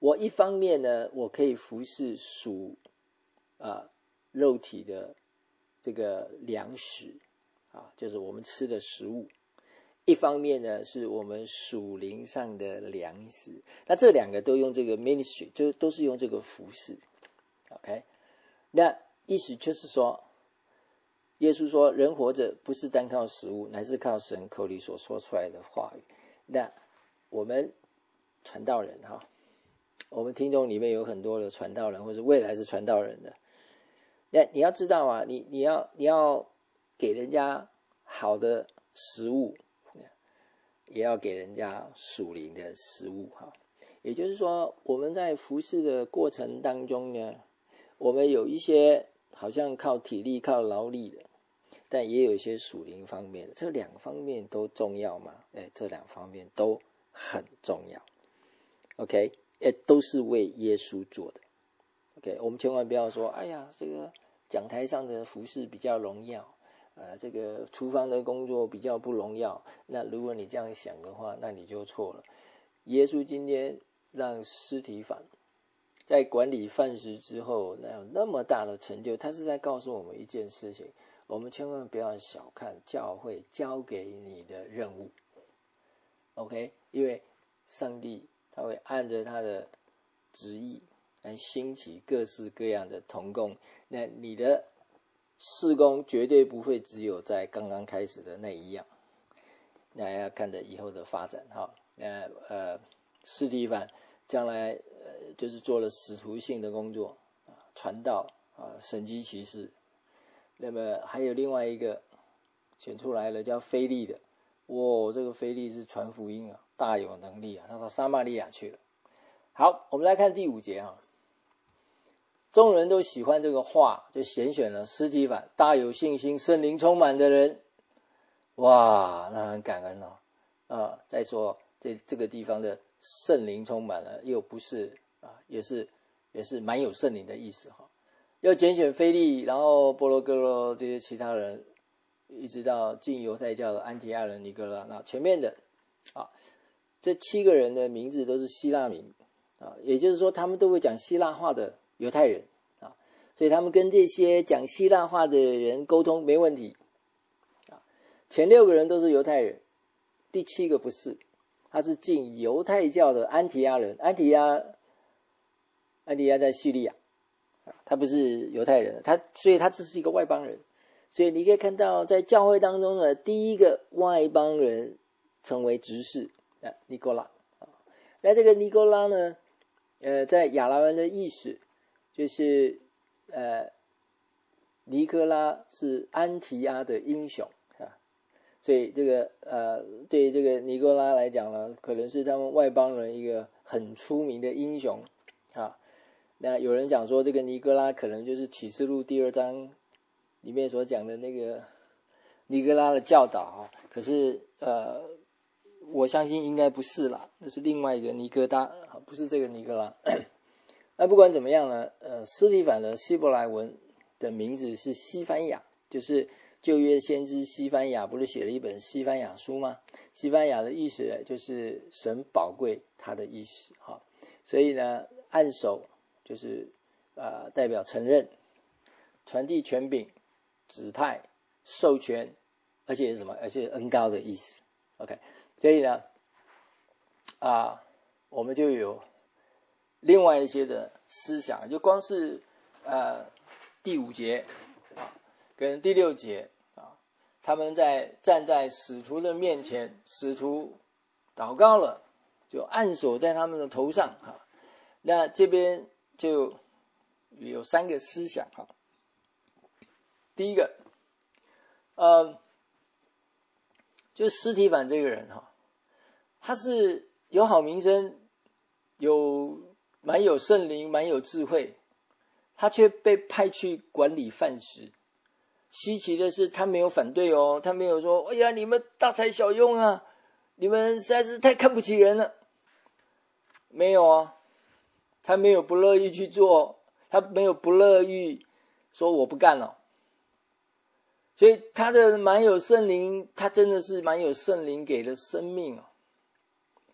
我一方面呢，我可以服侍属啊肉体的这个粮食啊，就是我们吃的食物；一方面呢，是我们属灵上的粮食。那这两个都用这个 ministry， 就都是用这个服侍。OK， 那意思就是说，耶稣说，人活着不是单靠食物，乃是靠神口里所说出来的话语。那我们传道人哈。我们听众里面有很多的传道人，或者未来是传道人的。那你要知道啊，你你要你要给人家好的食物，也要给人家属灵的食物哈。也就是说，我们在服侍的过程当中呢，我们有一些好像靠体力、靠劳力的，但也有一些属灵方面的，这两方面都重要嘛？哎，这两方面都很重要。OK。也都是为耶稣做的 ，OK， 我们千万不要说，哎呀，这个讲台上的服事比较荣耀，呃，这个厨房的工作比较不荣耀。那如果你这样想的话，那你就错了。耶稣今天让司提反在管理饭食之后，那有那么大的成就，他是在告诉我们一件事情：我们千万不要小看教会交给你的任务 ，OK， 因为上帝。他会按着他的旨意来兴起各式各样的同工，那你的事工绝对不会只有在刚刚开始的那一样，那要看着以后的发展哈。那呃，司提反将来呃就是做了使徒性的工作啊，传道啊，神迹奇事。那么还有另外一个选出来了叫腓利的，哇，这个腓利是传福音啊。大有能力啊，他到撒玛利亚去了。好，我们来看第五节啊。众人都喜欢这个话，就拣选了司提反，大有信心、圣灵充满的人。哇，那很感恩哦。啊，再说这这个地方的圣灵充满了，又不是啊，也是也是蛮有圣灵的意思哈。要拣选腓利，然后波罗哥罗这些其他人，一直到进犹太教的安提阿人尼哥拉。那前面的啊。这七个人的名字都是希腊名啊，也就是说他们都会讲希腊话的犹太人啊，所以他们跟这些讲希腊话的人沟通没问题啊。前六个人都是犹太人，第七个不是，他是进犹太教的安提阿人。安提阿，安提阿在叙利亚，他不是犹太人，他所以他只是一个外邦人。所以你可以看到，在教会当中的第一个外邦人成为执事。尼哥拉，那这个尼哥拉呢，呃，在亚兰文的意思就是，呃，尼哥拉是安提阿的英雄啊，所以这个呃，对这个尼哥拉来讲呢，可能是他们外邦人一个很出名的英雄啊。那有人讲说，这个尼哥拉可能就是启示录第二章里面所讲的那个尼哥拉的教导啊，可是呃。我相信应该不是啦，那是另外一个尼哥拉，不是这个尼哥拉。那不管怎么样呢，呃，司提反的希伯来文的名字是西番雅，就是旧约先知西番雅不是写了一本西番雅书吗？西番雅的意思就是神宝贵他的意思哈，所以呢，按手就是呃代表承认、传递权柄、指派、授权，而且是什么？而且恩膏的意思。OK。所以呢，啊，我们就有另外一些的思想，就光是呃第五节啊跟第六节啊，他们在站在使徒的面前，使徒祷告了，就按手在他们的头上啊。那这边就有三个思想哈。第一个，呃，就司提反这个人哈。他是有好名声，有蛮有圣灵，蛮有智慧，他却被派去管理饭食。稀奇的是，他没有反对哦，他没有说：“哎呀，你们大材小用啊，你们实在是太看不起人了。”没有啊，他没有不乐意去做，他没有不乐意说我不干了。所以他的蛮有圣灵，他真的是蛮有圣灵给的生命啊。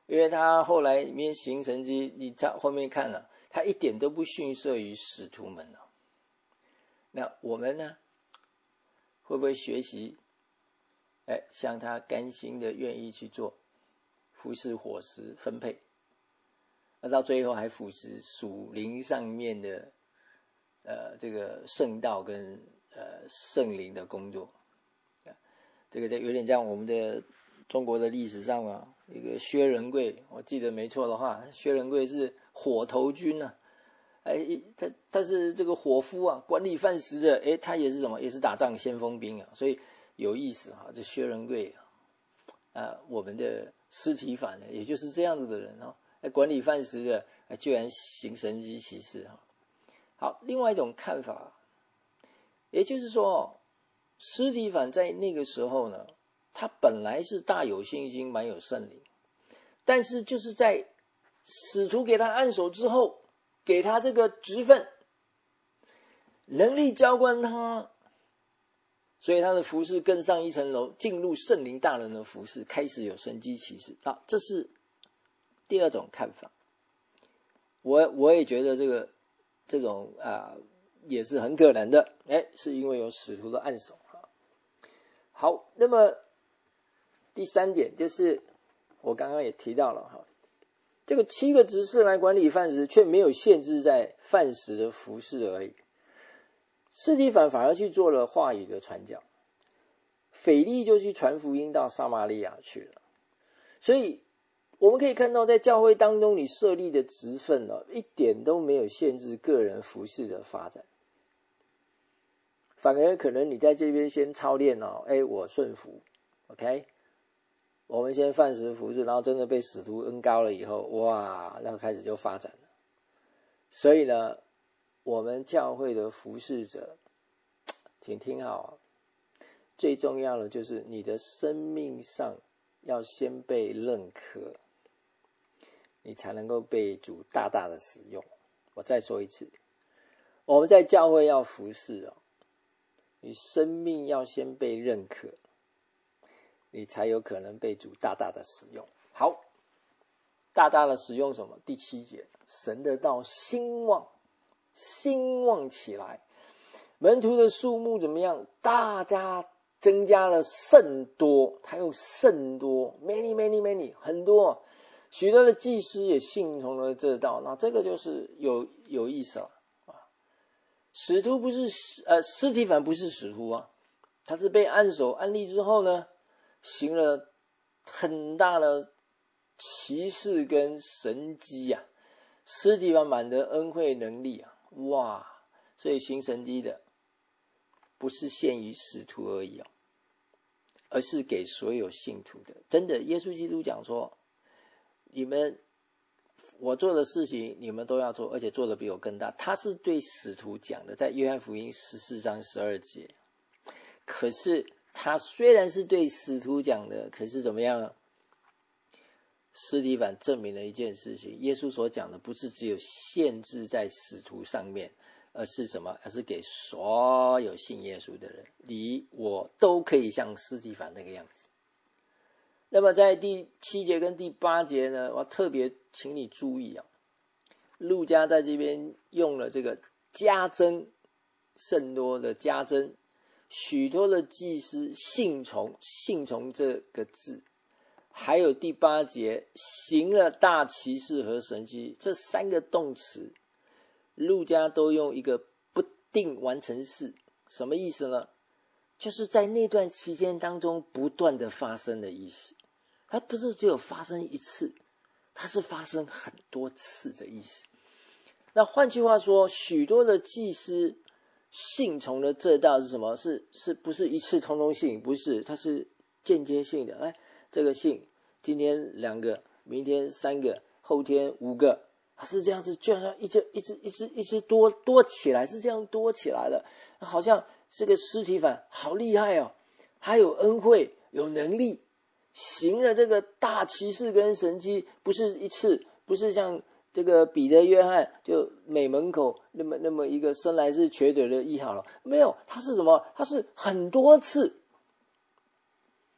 因为他后来里面行神迹，你在后面看了，他一点都不逊色于使徒们了。那我们呢，会不会学习？哎，像他甘心的愿意去做，服侍伙食分配，那到最后还服侍属灵上面的呃这个圣道跟呃圣灵的工作。这个有点像我们的中国的历史上啊，一个薛仁贵，我记得没错的话，薛仁贵是火头军啊，哎，他他是这个伙夫啊，管理饭食的，哎，他也是什么，也是打仗先锋兵啊，所以有意思哈、啊。这薛仁贵啊，啊，我们的司提反呢，也就是这样子的人啊，管理饭食的，居然行神迹奇事哈。好，另外一种看法，也就是说，司提反在那个时候呢，他本来是大有信心，蛮有圣灵，但是就是在使徒给他按手之后，给他这个职分，能力浇灌他，所以他的服事更上一层楼，进入圣灵大人的服事，开始有神迹奇事。好，这是第二种看法。我我也觉得这个这种啊、呃、也是很可能的，哎，是因为有使徒的按手。好，那么第三点就是我刚刚也提到了哈，这个七个执事来管理饭食，却没有限制在饭食的服事而已。司提反反而去做了话语的传教，腓力就去传福音到撒玛利亚去了。所以我们可以看到，在教会当中，你设立的职分呢，一点都没有限制个人服事的发展，反而可能你在这边先操练哦，哎，我顺服 ，OK， 我们先饭食服事，然后真的被使徒恩膏了以后，哇，那开始就发展了。所以呢，我们教会的服事者，请听好啊，最重要的就是你的生命上要先被认可，你才能够被主大大的使用。我再说一次，我们在教会要服事哦，你生命要先被认可，你才有可能被主大大的使用。好，大大的使用什么？第七节，神的道兴旺，兴旺起来，门徒的数目怎么样？大家增加了甚多，还有甚多 ，many many many， 很多，许多的祭司也信从了这道。那这个就是有有意思了。使徒不是呃，司提反不是使徒啊，他是被按手按立之后呢，行了很大的奇事跟神迹啊，司提反满得恩惠能力啊，哇！所以行神迹的不是限于使徒而已啊，而是给所有信徒的。真的，耶稣基督讲说，你们我做的事情你们都要做，而且做的比我更大。他是对使徒讲的，在约翰福音十四章十二节。可是他虽然是对使徒讲的，可是怎么样呢？司提反证明了一件事情，耶稣所讲的不是只有限制在使徒上面，而是什么？而是给所有信耶稣的人，你我都可以像司提反那个样子。那么在第七节跟第八节呢，我特别请你注意啊，路加在这边用了这个加增，甚多的加增，许多的祭司信从，信从这个字，还有第八节行了大奇事和神迹，这三个动词，路加都用一个不定完成式，什么意思呢？就是在那段期间当中不断的发生的意思。它不是只有发生一次，它是发生很多次的意思。那换句话说，许多的祭司信从的这道是什么？是是不是一次通通信？不是，它是间接性的。哎，这个信今天两个，明天三个，后天五个，它是这样子，就像一直一直一直一直多多起来，是这样多起来的。好像这个司提反好厉害哦，他有恩惠，有能力。行了这个大奇事跟神迹，不是一次，不是像这个彼得约翰就美门口那么那么一个生来是瘸腿的医好了，没有，他是什么？他是很多次。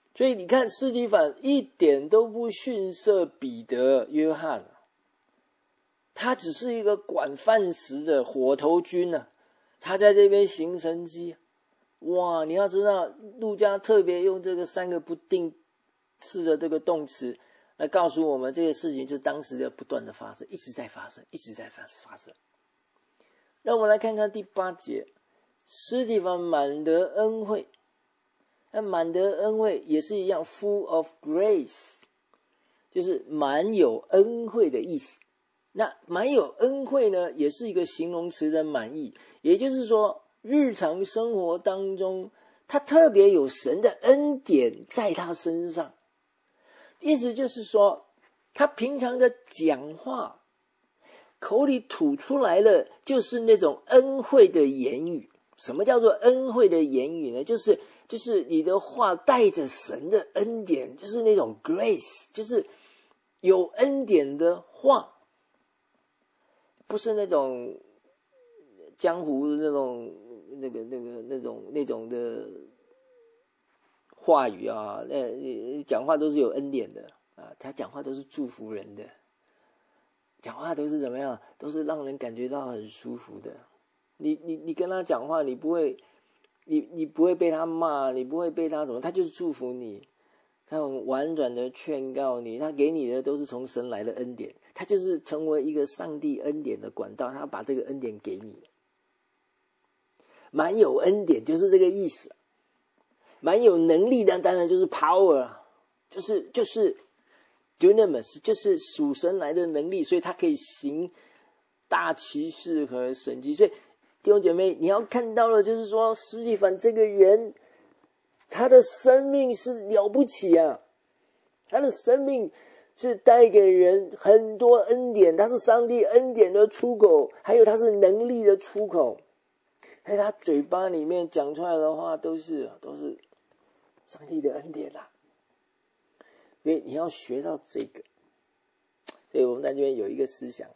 所以你看司提反一点都不逊色彼得、约翰，他只是一个管饭食的火头军啊，他在这边行神迹。哇，你要知道路加特别用这个三个不定式的这个动词来告诉我们，这些事情是当时的不断的发生，一直在发生，一直在发生。让我们来看看第八节，司提反满得恩惠。那满得恩惠也是一样 full of grace， 就是满有恩惠的意思。那满有恩惠呢，也是一个形容词的满意，也就是说日常生活当中他特别有神的恩典在他身上，意思就是说他平常的讲话口里吐出来的就是那种恩惠的言语。什么叫做恩惠的言语呢？就是就是你的话带着神的恩典，就是那种 grace， 就是有恩典的话，不是那种江湖那种那个那个那种那种的话语啊，那讲话都是有恩典的啊，他讲话都是祝福人的，讲话都是怎么样，都是让人感觉到很舒服的。你你你跟他讲话，你不会你你不会被他骂，你不会被他什么，他就是祝福你，他很婉转的劝告你，他给你的都是从神来的恩典，他就是成为一个上帝恩典的管道，他把这个恩典给你。满有恩典就是这个意思，满有能力的当然就是 power， 就是就是 dunamis， 就是属神来的能力，所以他可以行大奇事和神迹。所以弟兄姐妹，你要看到了，就是说司提反这个人，他的生命是了不起啊，他的生命是带给人很多恩典，他是上帝恩典的出口，还有他是能力的出口，还有他嘴巴里面讲出来的话都是都是上帝的恩典啊。所以你要学到这个，所以我们在这边有一个思想，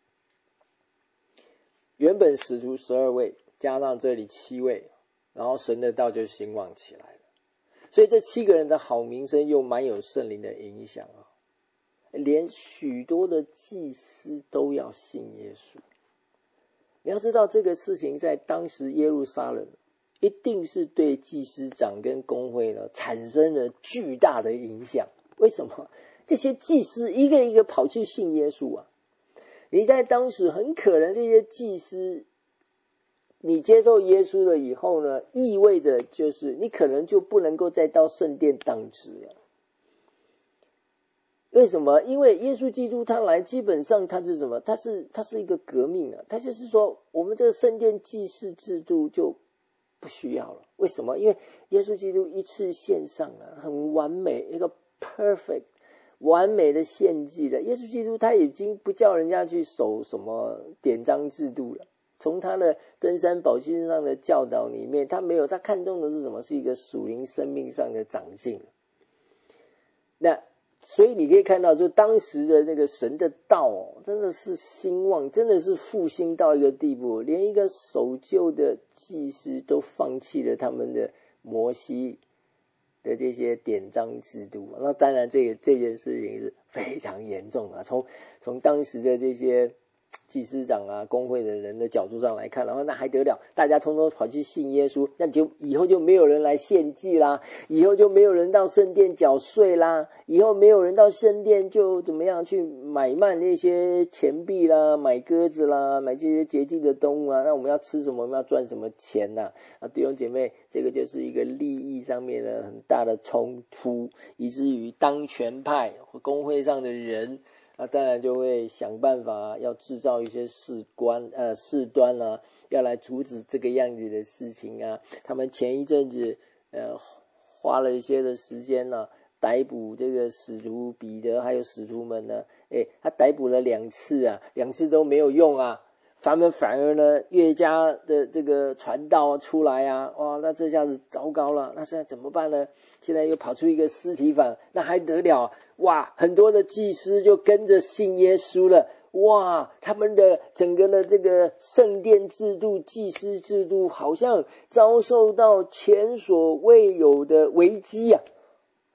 原本使徒十二位加上这里七位，然后神的道就兴旺起来了。所以这七个人的好名声又蛮有圣灵的影响啊，连许多的祭司都要信耶稣。你要知道这个事情在当时耶路撒冷一定是对祭司长跟公会呢产生了巨大的影响。为什么？这些祭司一个一个跑去信耶稣啊，你在当时很可能这些祭司，你接受耶稣了以后呢，意味着就是你可能就不能够再到圣殿当值了。为什么？因为耶稣基督他来，基本上他是什么？他是他是一个革命啊，他就是说我们这个圣殿祭祀制度就不需要了。为什么？因为耶稣基督一次献上了很完美一个 perfect。完美的献祭的耶稣基督，他已经不叫人家去守什么典章制度了。从他的登山宝训上的教导里面，他没有，他看重的是什么？是一个属灵生命上的长进。那所以你可以看到，就当时的那个神的道哦，真的是兴旺，真的是复兴到一个地步，连一个守旧的祭司都放弃了他们的摩西的这些典章制度。那当然这个这件事情是非常严重的，从从当时的这些祭司长啊公会的人的角度上来看，然后那还得了，大家通通跑去信耶稣，那就以后就没有人来献祭啦，以后就没有人到圣殿缴税啦，以后没有人到圣殿就怎么样去买卖那些钱币啦，买鸽子啦，买这些洁净的动物啊，那我们要吃什么？我们要赚什么钱呐？啊，弟兄姐妹，这个就是一个利益上面的很大的冲突，以至于当权派或公会上的人那、啊、当然就会想办法要制造一些事端呃事端啊，要来阻止这个样子的事情啊。他们前一阵子呃花了一些的时间呢、啊，逮捕这个使徒彼得还有使徒们呢，诶，他逮捕了两次啊，两次都没有用啊，他们反而呢越加的这个传道出来啊，哇，那这下子糟糕了，那现在怎么办呢？现在又跑出一个司提反，那还得了？哇，很多的祭司就跟着信耶稣了，哇，他们的整个的这个圣殿制度、祭司制度好像遭受到前所未有的危机啊！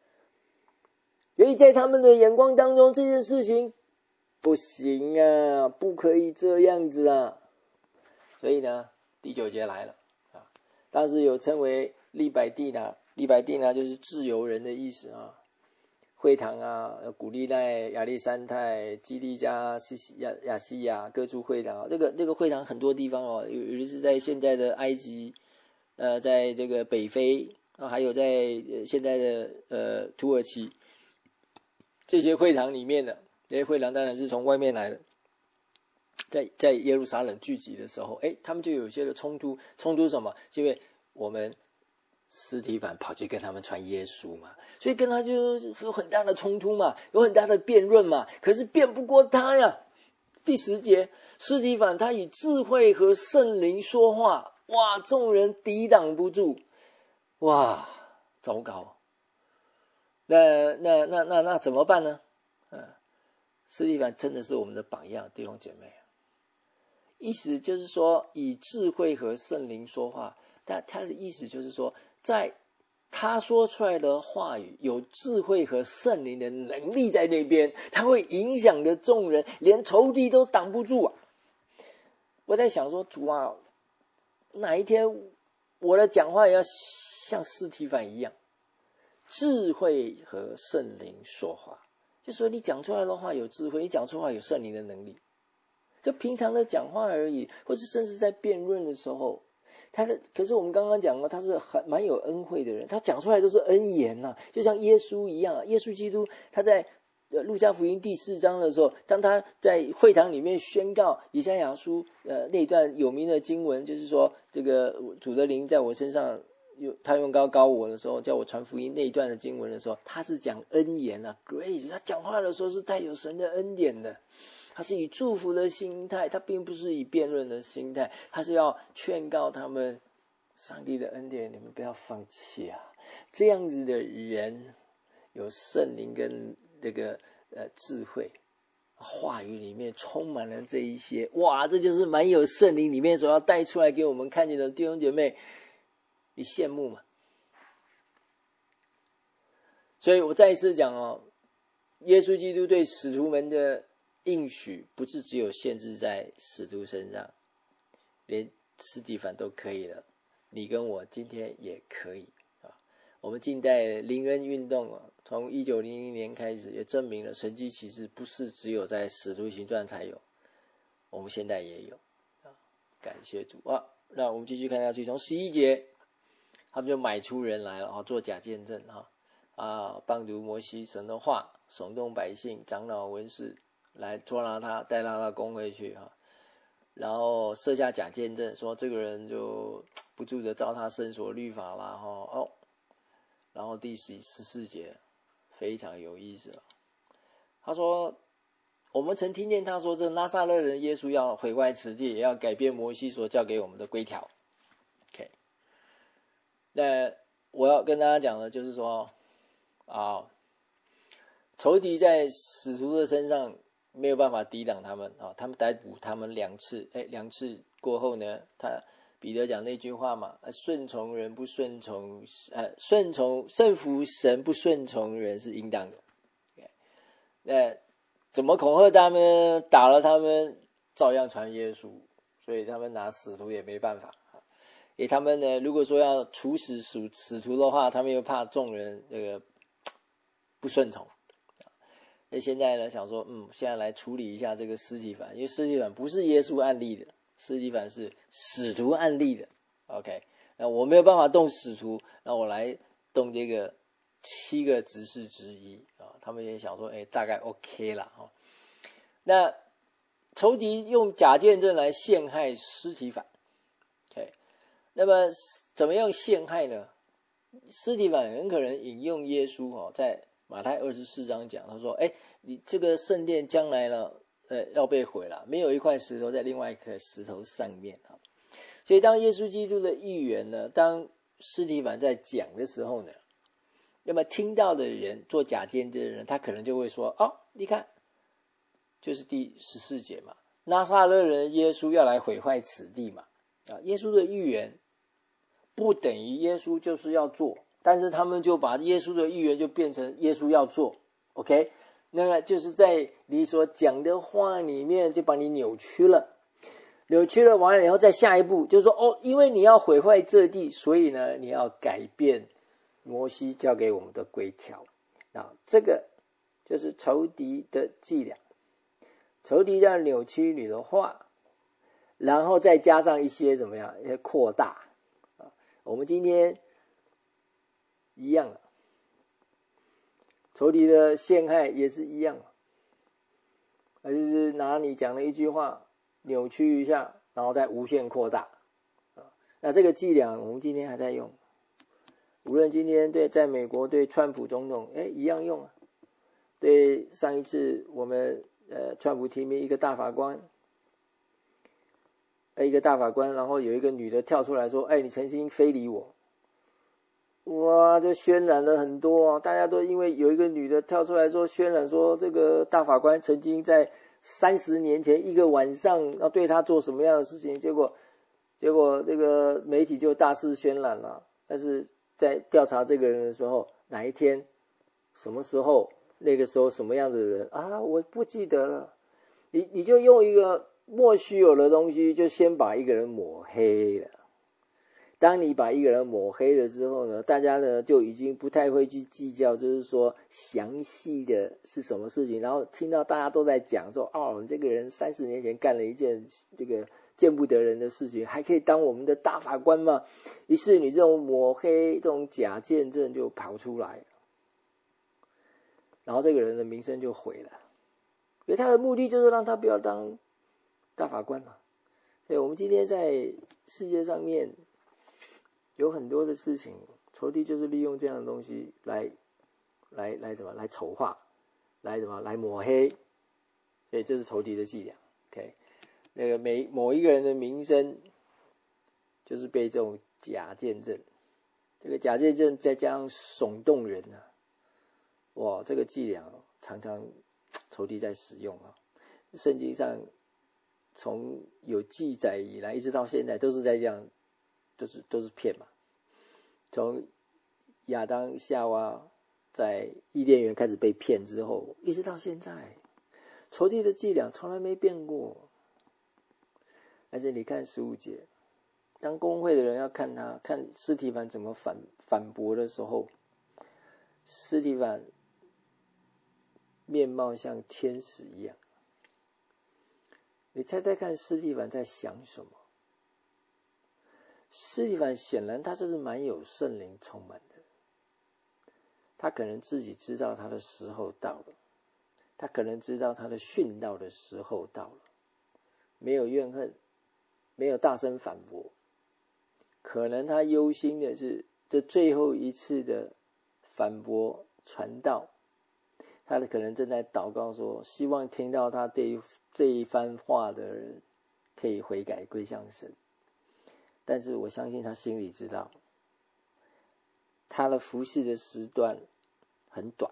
由于在他们的眼光当中，这件事情不行啊，不可以这样子啊。所以呢，第九节来了啊，当时有称为利百地拿，利百地拿就是自由人的意思啊。会堂啊，古利奈、亚历山泰、基利加、西西亚、亚西亚各处会堂，这个这个会堂很多地方哦，有有的是在现在的埃及，呃，在这个北非啊，还有在现在的呃土耳其，这些会堂里面的这些会堂当然是从外面来的，在在耶路撒冷聚集的时候，哎，他们就有些的冲突，冲突什么？因为我们司提反跑去跟他们传耶稣嘛，所以跟他就有很大的冲突嘛，有很大的辩论嘛，可是辩不过他呀。第十节，司提反他以智慧和圣灵说话，哇，众人抵挡不住，哇，糟糕。那那那那那怎么办呢？嗯，司提反真的是我们的榜样，弟兄姐妹。意思就是说，以智慧和圣灵说话，但他的意思就是说，在他说出来的话语有智慧和圣灵的能力在那边，他会影响的众人，连仇敌都挡不住啊！我在想说，主啊，哪一天我的讲话也要像司提反一样，智慧和圣灵说话，就说你讲出来的话有智慧，你讲出来有圣灵的能力。就平常的讲话而已，或是甚至在辩论的时候，他的可是我们刚刚讲过，他是很蛮有恩惠的人，他讲出来都是恩言呐、啊，就像耶稣一样、啊，耶稣基督他在呃路加福音第四章的时候，当他在会堂里面宣告以赛亚书呃那段有名的经文，就是说这个主的灵在我身上，有他用膏膏我的时候，叫我传福音那一段的经文的时候，他是讲恩言啊 ，grace， 他讲话的时候是带有神的恩典的。他是以祝福的心态，他并不是以辩论的心态，他是要劝告他们，上帝的恩典你们不要放弃啊！这样子的人有圣灵跟这个呃智慧，话语里面充满了这一些，哇，这就是蛮有圣灵里面所要带出来给我们看见的弟兄姐妹，你羡慕吗？所以我再一次讲哦，耶稣基督对使徒们的应许不是只有限制在使徒身上，连司提反都可以了，你跟我今天也可以啊。我们近代灵恩运动啊，从一九零零年开始，也证明了神迹奇事不是只有在使徒行传才有，我们现在也有啊。感谢主啊！那我们继续看下去，从十一节，他们就买出人来了啊，做假见证哈啊，谤读摩西神的话，耸动百姓、长老、文士。来捉拿他，带他到公会去哈，然后设下假见证，说这个人就不住的照他申索律法啦哈哦，然后第十十四节非常有意思了，他说我们曾听见他说，这拿撒勒人耶稣要毁坏此地，也要改变摩西所教给我们的规条。OK， 那我要跟大家讲的就是说啊，仇敌在使徒的身上没有办法抵挡他们啊！他们逮捕他们两次，哎，两次过后呢，他彼得讲那句话嘛，顺从人不顺从，呃，顺从顺服神不顺从人是应当的。那怎么恐吓他们？打了他们，照样传耶稣，所以他们拿使徒也没办法。诶，他们呢，如果说要处死使使徒的话，他们又怕众人这个不顺从。那现在呢，想说，嗯，现在来处理一下这个司提反，因为司提反不是耶稣案例的，司提反是使徒案例的。OK， 那我没有办法动使徒，那我来动这个七个执事之一啊。他们也想说，哎，大概 OK 啦哈。那仇敌用假见证来陷害司提反 ，OK， 那么怎么样陷害呢？司提反很可能引用耶稣哦，在马太二十四章讲，他说：“哎，你这个圣殿将来呢，呃，要被毁了，没有一块石头在另外一块石头上面啊。”所以，当耶稣基督的预言呢，当司提反在讲的时候呢，那么听到的人做假见证的人，他可能就会说：“哦，你看，就是第十四节嘛，拿撒勒人耶稣要来毁坏此地嘛，啊，耶稣的预言不等于耶稣就是要做。”但是他们就把耶稣的预言就变成耶稣要做 OK， 那个就是在你所讲的话里面就把你扭曲了，扭曲了完了以后再下一步就是说，哦，因为你要毁坏这地，所以呢你要改变摩西交给我们的规条。啊，这个就是仇敌的伎俩，仇敌这样扭曲你的话，然后再加上一些怎么样，一些扩大。啊，我们今天一样了，仇敌的陷害也是一样，而就是拿你讲的一句话扭曲一下，然后再无限扩大。啊，那这个伎俩我们今天还在用，无论今天对在美国对川普总统，哎，一样用啊。对上一次我们呃川普提名一个大法官，一个大法官，然后有一个女的跳出来说，哎，你曾经非礼我。哇，这渲染了很多，大家都因为有一个女的跳出来说，渲染说这个大法官曾经在三十年前一个晚上要对他做什么样的事情，结果结果这个媒体就大肆渲染了。但是在调查这个人的时候，哪一天什么时候那个时候什么样的人啊，我不记得了。你你就用一个莫须有的东西就先把一个人抹黑了。当你把一个人抹黑了之后呢，大家呢就已经不太会去计较，就是说详细的是什么事情，然后听到大家都在讲说，哦，这个人三十年前干了一件这个见不得人的事情，还可以当我们的大法官吗？于是你这种抹黑这种假见证就跑出来，然后这个人的名声就毁了，因为他的目的就是让他不要当大法官嘛。所以我们今天在世界上面有很多的事情，仇敌就是利用这样的东西来来来怎么来丑化，来怎么来抹黑，所以这是仇敌的伎俩。 OK， 那个每某一个人的名声就是被这种假见证，这个假见证再加上耸动人啊，哇，这个伎俩常常仇敌在使用啊。圣经上从有记载以来一直到现在都是在这样，都是都是骗嘛。从亚当夏娃在伊甸园开始被骗之后，一直到现在，仇敌的伎俩从来没变过。而且你看十五节，当公会的人要看他看司提反怎么反反驳的时候，司提反面貌像天使一样。你猜猜看司提反在想什么？司提反显然他这是蛮有圣灵充满的，他可能自己知道他的时候到了，他可能知道他的殉道的时候到了，没有怨恨，没有大声反驳，可能他忧心的是这最后一次的反驳传道，他可能正在祷告说，希望听到他这一这一番话的人可以悔改归向神。但是我相信他心里知道，他的服侍的时段很短，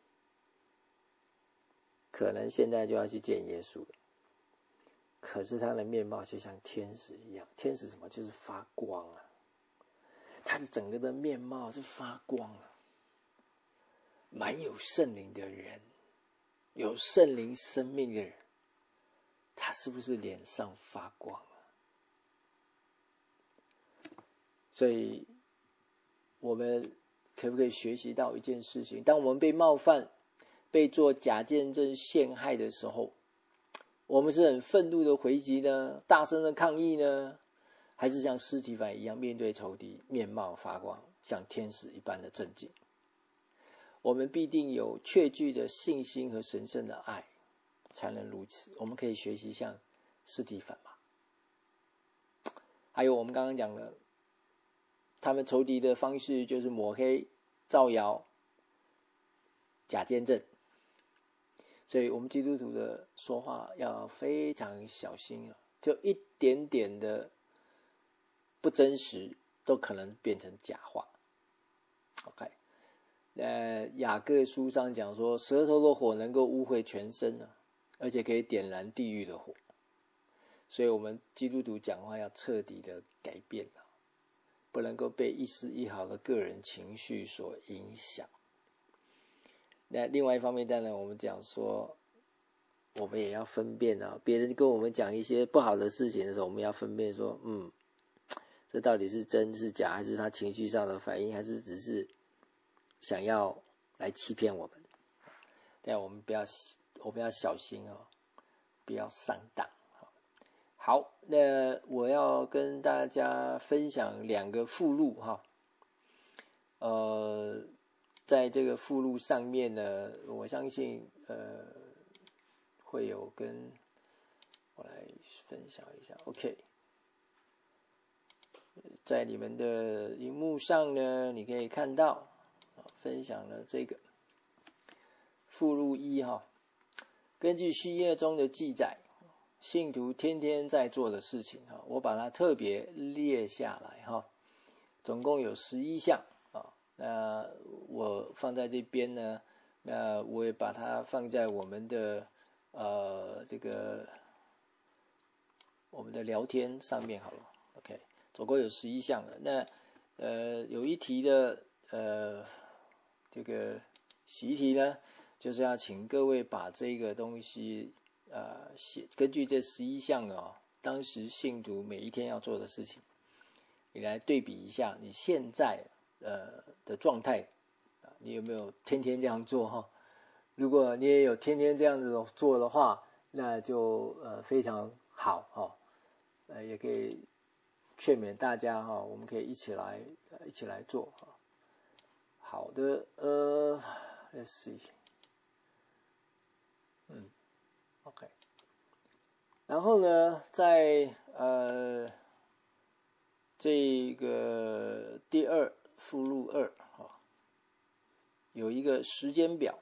可能现在就要去见耶稣了。可是他的面貌就像天使一样，天使什么？就是发光啊！他的整个的面貌是发光啊，蛮有圣灵的人，有圣灵生命的人，他是不是脸上发光啊？所以我们可不可以学习到一件事情，当我们被冒犯，被做假见证陷害的时候，我们是很愤怒的回击呢，大声的抗议呢，还是像司提反一样面对仇敌面貌发光，像天使一般的镇静？我们必定有确据的信心和神圣的爱才能如此。我们可以学习像司提反嘛。还有我们刚刚讲的，他们仇敌的方式就是抹黑、造谣、假见证。所以我们基督徒的说话要非常小心啊，就一点点的不真实都可能变成假话。 OK， 呃，雅各书上讲说，舌头的火能够污秽全身啊，而且可以点燃地狱的火。所以我们基督徒讲话要彻底的改变啊，不能够被一丝一毫的个人情绪所影响。 那另外一方面，当然我们讲说，我们也要分辨啊，别人跟我们讲一些不好的事情的时候，我们要分辨说，嗯，这到底是真是假，还是他情绪上的反应，还是只是想要来欺骗我们？但我们不要，我们要小心哦，不要上当。好，那我要跟大家分享两个附录哈，呃，在这个附录上面呢，我相信呃会有跟我来分享一下 ，OK， 在你们的荧幕上呢，你可以看到分享了这个附录一哈，根据序页中的记载。信徒天天在做的事情，我把它特别列下来哈，总共有十一项啊。那我放在这边呢，那我也把它放在我们的呃这个我们的聊天上面好了。OK， 总共有十一项了。那呃有一题的呃这个习题呢，就是要请各位把这个东西。呃，写根据这十一项哦，当时信徒每一天要做的事情，你来对比一下你现在呃的状态，你有没有天天这样做哈？如果你也有天天这样子做的话，那就呃非常好哈，呃也可以劝勉大家哈，我们可以一起来、呃、一起来做哈。好的，呃 ，Let's see， 嗯。OK， 然后呢，在呃这个第二附录二啊，有一个时间表，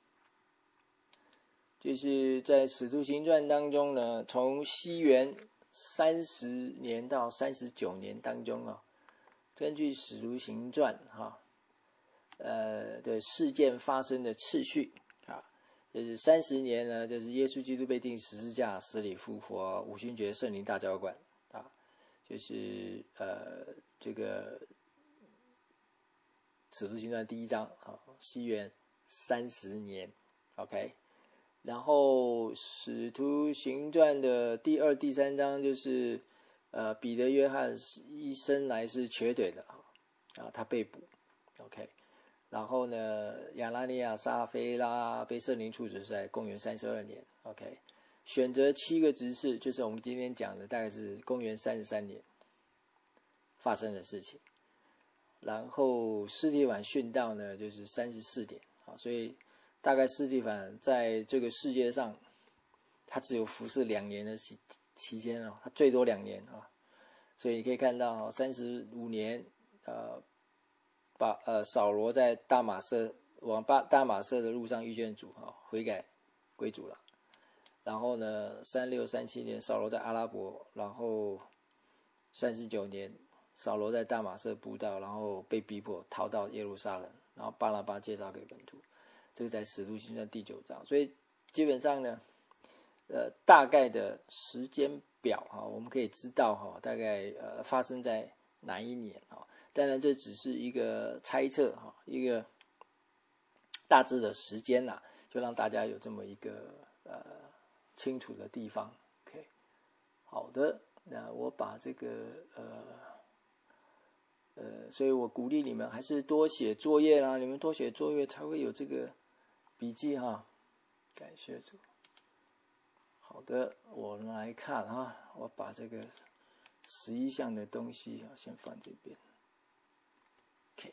就是在《使徒行传》当中呢，从西元三十年到三十九年当中啊，根据《使徒行传》哈呃的事件发生的次序。就是三十年呢，就是耶稣基督被钉十字架、死里复活、五旬节、圣灵大浇灌啊，就是呃这个使徒行传第一章啊，西元三十年 ，OK， 然后使徒行传的第二、第三章就是呃彼得、约翰一生来是瘸腿的啊，他被捕 ，OK。然后呢，亚拿尼亚、撒非拉被圣灵处死是在公元三十二年 ，OK。选择七个执事，就是我们今天讲的，大概是公元三十三年发生的事情。然后司提反殉道呢，就是三十四年啊，所以大概司提反在这个世界上，他只有服侍两年的期期间啊，他最多两年啊，所以你可以看到三十五年呃。把呃扫罗在大马色往大大马色的路上遇见主啊，悔改归主了。然后呢，三六三七年扫罗在阿拉伯，然后三十九年扫罗在大马色布道，然后被逼迫逃到耶路撒冷，然后巴拿巴介绍给门徒，这个在使徒行传第九章。所以基本上呢，呃大概的时间表哈，我们可以知道哈，大概呃发生在哪一年啊？当然，这只是一个猜测哈，一个大致的时间啦，就让大家有这么一个呃清楚的地方。OK， 好的，那我把这个呃呃，所以我鼓励你们还是多写作业啦，你们多写作业才会有这个笔记哈。感谢主。好的，我们来看哈，我把这个十一项的东西先放这边。OK，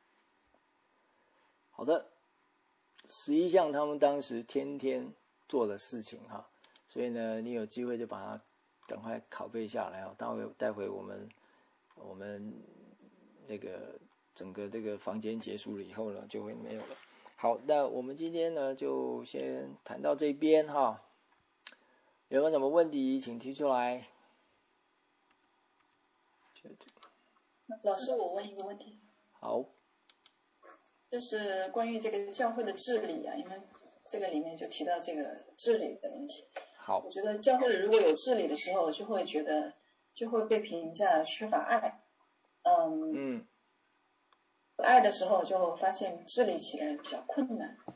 好的，十一项他们当时天天做的事情哈，所以呢，你有机会就把它赶快拷贝下来啊，待会待会我们我们那个整个这个房间结束了以后呢，就会没有了。好，那我们今天呢就先谈到这边哈，有没有什么问题请提出来？ 老师，我问一个问题。 好， 就是关于这个教会的治理啊，因为这个里面就提到这个治理的问题。 好， 我觉得教会如果有治理的时候，就会觉得就会被评价缺乏爱。嗯， 嗯， 爱的时候就发现治理起来比较困难。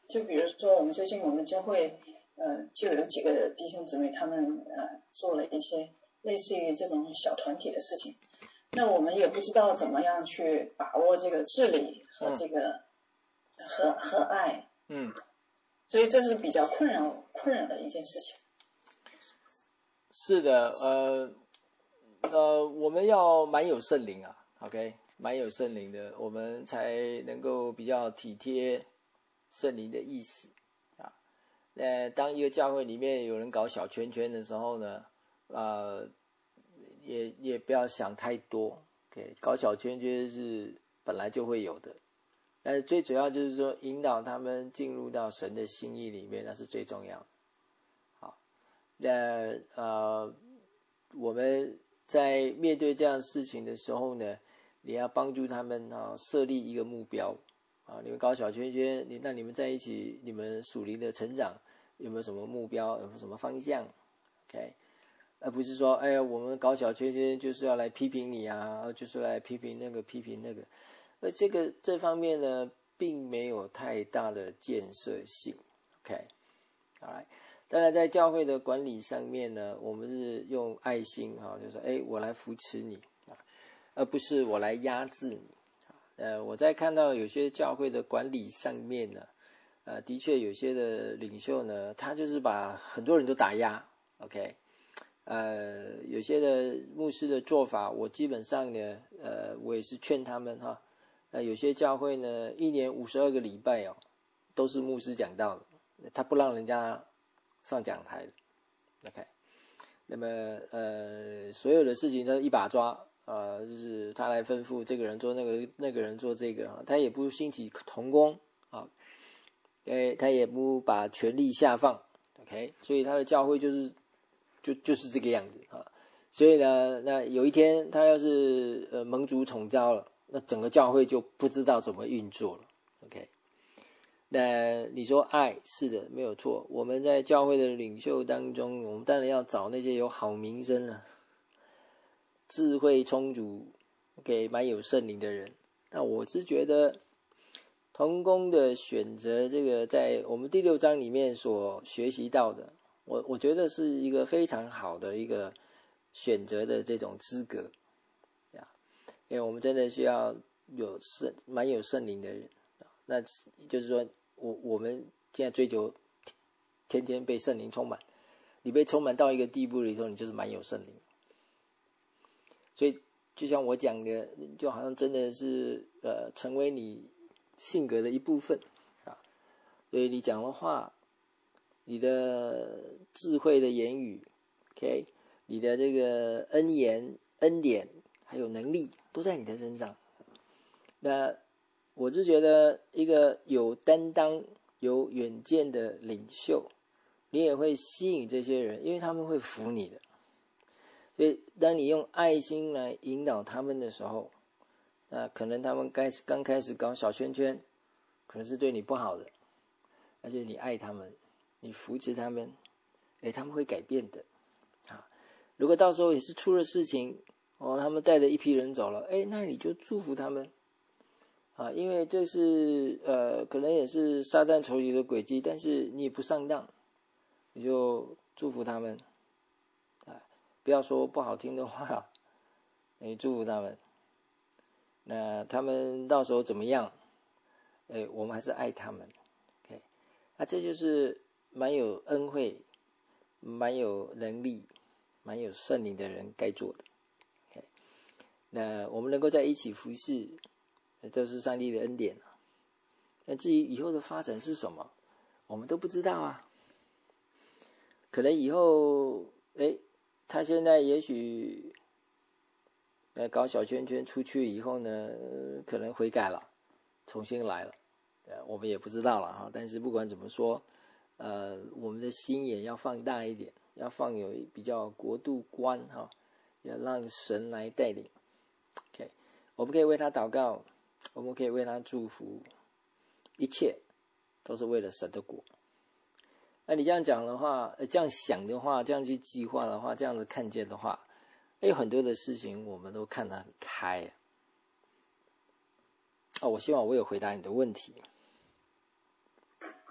就比如说我们最近我们教会呃就有几个弟兄姊妹他们呃做了一些类似于这种小团体的事情，那我们也不知道怎么样去把握这个治理和这个、嗯、和和爱， 嗯， 所以这是比较困扰困扰的一件事情。 是的，呃呃，我们要蛮有圣灵啊 ，OK， 蛮有圣灵的，我们才能够比较体贴圣灵的意思啊。那当一个教会里面有人搞小圈圈的时候呢，呃，也也不要想太多 ，OK， 搞小圈圈是本来就会有的，但是最主要就是说引导他们进入到神的心意里面，那是最重要的。好，那呃，我们在面对这样的事情的时候呢，你要帮助他们啊设立一个目标啊，你们搞小圈圈，你那你们在一起，你们属灵的成长有没有什么目标，有没有什么方向 ？OK， 而不是说，哎呀，我们搞小圈圈就是要来批评你啊，就是来批评那个批评那个，而这个这方面呢，并没有太大的建设性。OK， 好来。当然，在教会的管理上面呢，我们是用爱心哈，就是说，哎，我来扶持你，而不是我来压制你。呃，我在看到有些教会的管理上面呢，呃，的确有些的领袖呢，他就是把很多人都打压 ，OK， 呃，有些的牧师的做法，我基本上呢，呃，我也是劝他们哈，呃，有些教会呢，一年五十二个礼拜哦，都是牧师讲道的，他不让人家上讲台的 ，OK， 那么呃，所有的事情都一把抓。啊、呃，就是他来吩咐这个人做那个，那个人做这个，他也不兴起同工啊，哎，他也不把权力下放 ，OK， 所以他的教会就是就就是这个样子啊。所以呢，那有一天他要是呃蒙主宠召了，那整个教会就不知道怎么运作了 ，OK。那你说爱是的，没有错。我们在教会的领袖当中，我们当然要找那些有好名声了。智慧充足 ，OK， 蛮有圣灵的人。那我是觉得同工的选择，这个在我们第六章里面所学习到的，我我觉得是一个非常好的一个选择的这种资格，因为我们真的需要有圣蛮有圣灵的人。那就是说我我们现在追求天天被圣灵充满，你被充满到一个地步的时候，你就是蛮有圣灵。所以就像我讲的，就好像真的是呃成为你性格的一部分啊。所以你讲的话，你的智慧的言语 ，OK， 你的这个恩言、恩典还有能力都在你的身上。那我就觉得一个有担当、有远见的领袖，你也会吸引这些人，因为他们会服你的。所以当你用爱心来引导他们的时候，那可能他们刚刚开始搞小圈圈，可能是对你不好的，而且你爱他们，你扶持他们，哎，他们会改变的啊。如果到时候也是出了事情，哦，他们带着一批人走了，哎，那你就祝福他们啊，因为这是呃，可能也是撒旦仇敌的诡计，但是你也不上当，你就祝福他们。不要说不好听的话，你祝福他们。那他们到时候怎么样？哎，我们还是爱他们。OK， 那这就是蛮有恩惠、蛮有能力、蛮有圣灵的人该做的。OK， 那我们能够在一起服侍，这是上帝的恩典。那至于以后的发展是什么，我们都不知道啊。可能以后，哎。他现在也许呃搞小圈圈出去以后呢，可能悔改了，重新来了，呃，我们也不知道了哈。但是不管怎么说，呃，我们的心眼要放大一点，要放有比较国度观哈，要让神来带领。OK， 我们可以为他祷告，我们可以为他祝福，一切都是为了神的国。那你这样讲的话，这样想的话，这样去计划的话，这样子看见的话，有很多的事情我们都看得很开。哦，我希望我有回答你的问题。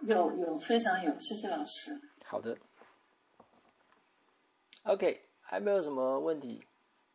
有有非常有，谢谢老师。 好的 ，OK， 还没有什么问题？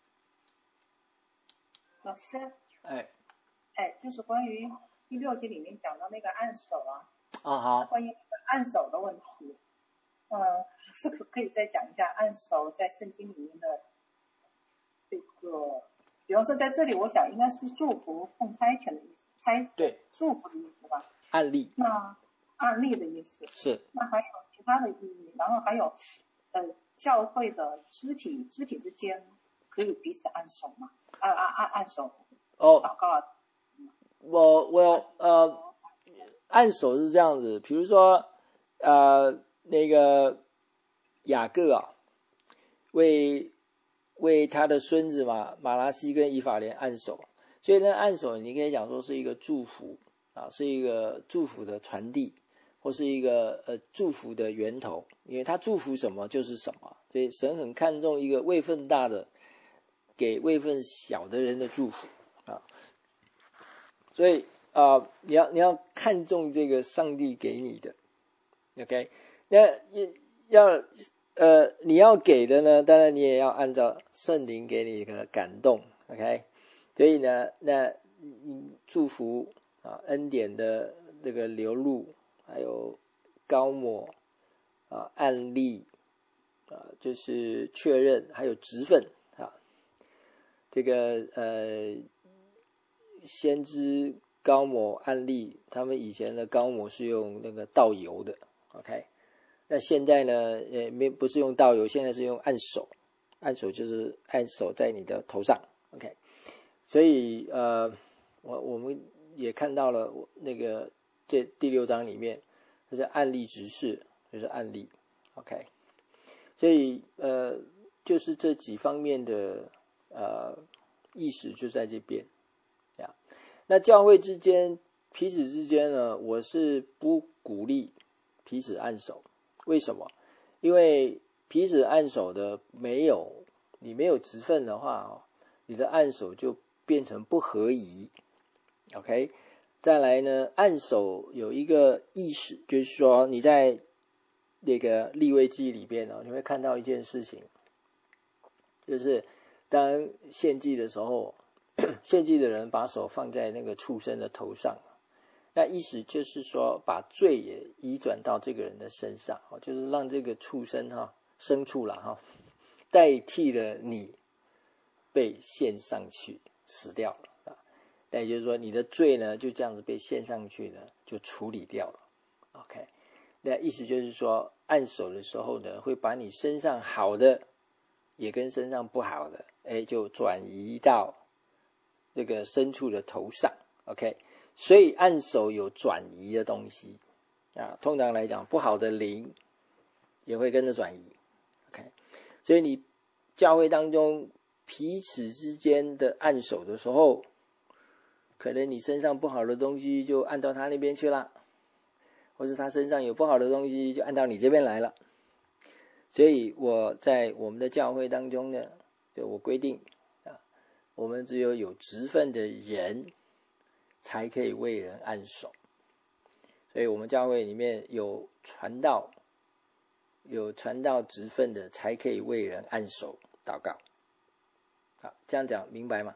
老师， 哎， 哎，就是关于第六集里面讲到那个按手啊， 啊好， 关于按手的问题，呃，是可可以再讲一下按手在圣经里面的这个，比方说在这里，我想应该是祝福奉差遣的意思，差对， 祝福的意思吧？ 案例那案例的意思是， 那还有其他的意义，然后还有呃教会的肢体肢体之间可以彼此按手吗？按按按按手哦， 祷告啊。 我我呃，按手是这样子，比如说呃那个雅各啊，为为他的孙子嘛马拉西跟以法莲按手，所以呢按手你可以讲说是一个祝福啊，是一个祝福的传递，或是一个呃祝福的源头，因为他祝福什么就是什么，所以神很看重一个位分大的给位分小的人的祝福啊。所以啊、呃，你要你要看重这个上帝给你的 ，OK？ 那要呃你要给的呢，当然你也要按照圣灵给你的感动 ，OK？ 所以呢，那祝福啊恩典的这个流露，还有膏抹啊案例啊，就是确认，还有职分啊，这个呃。先知膏抹案例，他们以前的膏抹是用那个倒油的 ，OK？ 那现在呢，也没不是用倒油，现在是用按手，按手就是按手在你的头上 ，OK？ 所以呃，我我们也看到了那个这第六章里面，就是案例执事，就是案例 ，OK？ 所以呃，就是这几方面的呃意识就在这边。那教会之间彼此之间呢，我是不鼓励彼此按手。为什么？因为彼此按手的没有你没有职分的话，你的按手就变成不合宜。OK， 再来呢，按手有一个意识，就是说你在那个利未记里边呢，你会看到一件事情，就是当献祭的时候。献祭的人把手放在那个畜生的头上，那意思就是说把罪也移转到这个人的身上，就是让这个畜生哈牲畜了哈代替了你被献上去死掉了啊，那也就是说你的罪呢就这样子被献上去呢就处理掉了 ，OK？ 那意思就是说按手的时候呢会把你身上好的也跟身上不好的哎就转移到这个牲畜的头上 ，OK， 所以按手有转移的东西啊，通常来讲，不好的灵也会跟着转移 ，OK， 所以你教会当中彼此之间的按手的时候，可能你身上不好的东西就按到他那边去了，或是他身上有不好的东西就按到你这边来了。所以我在我们的教会当中呢，就我规定。我们只有有职分的人才可以为人按手，所以我们教会里面有传道有传道职分的才可以为人按手祷告。好，这样讲明白吗？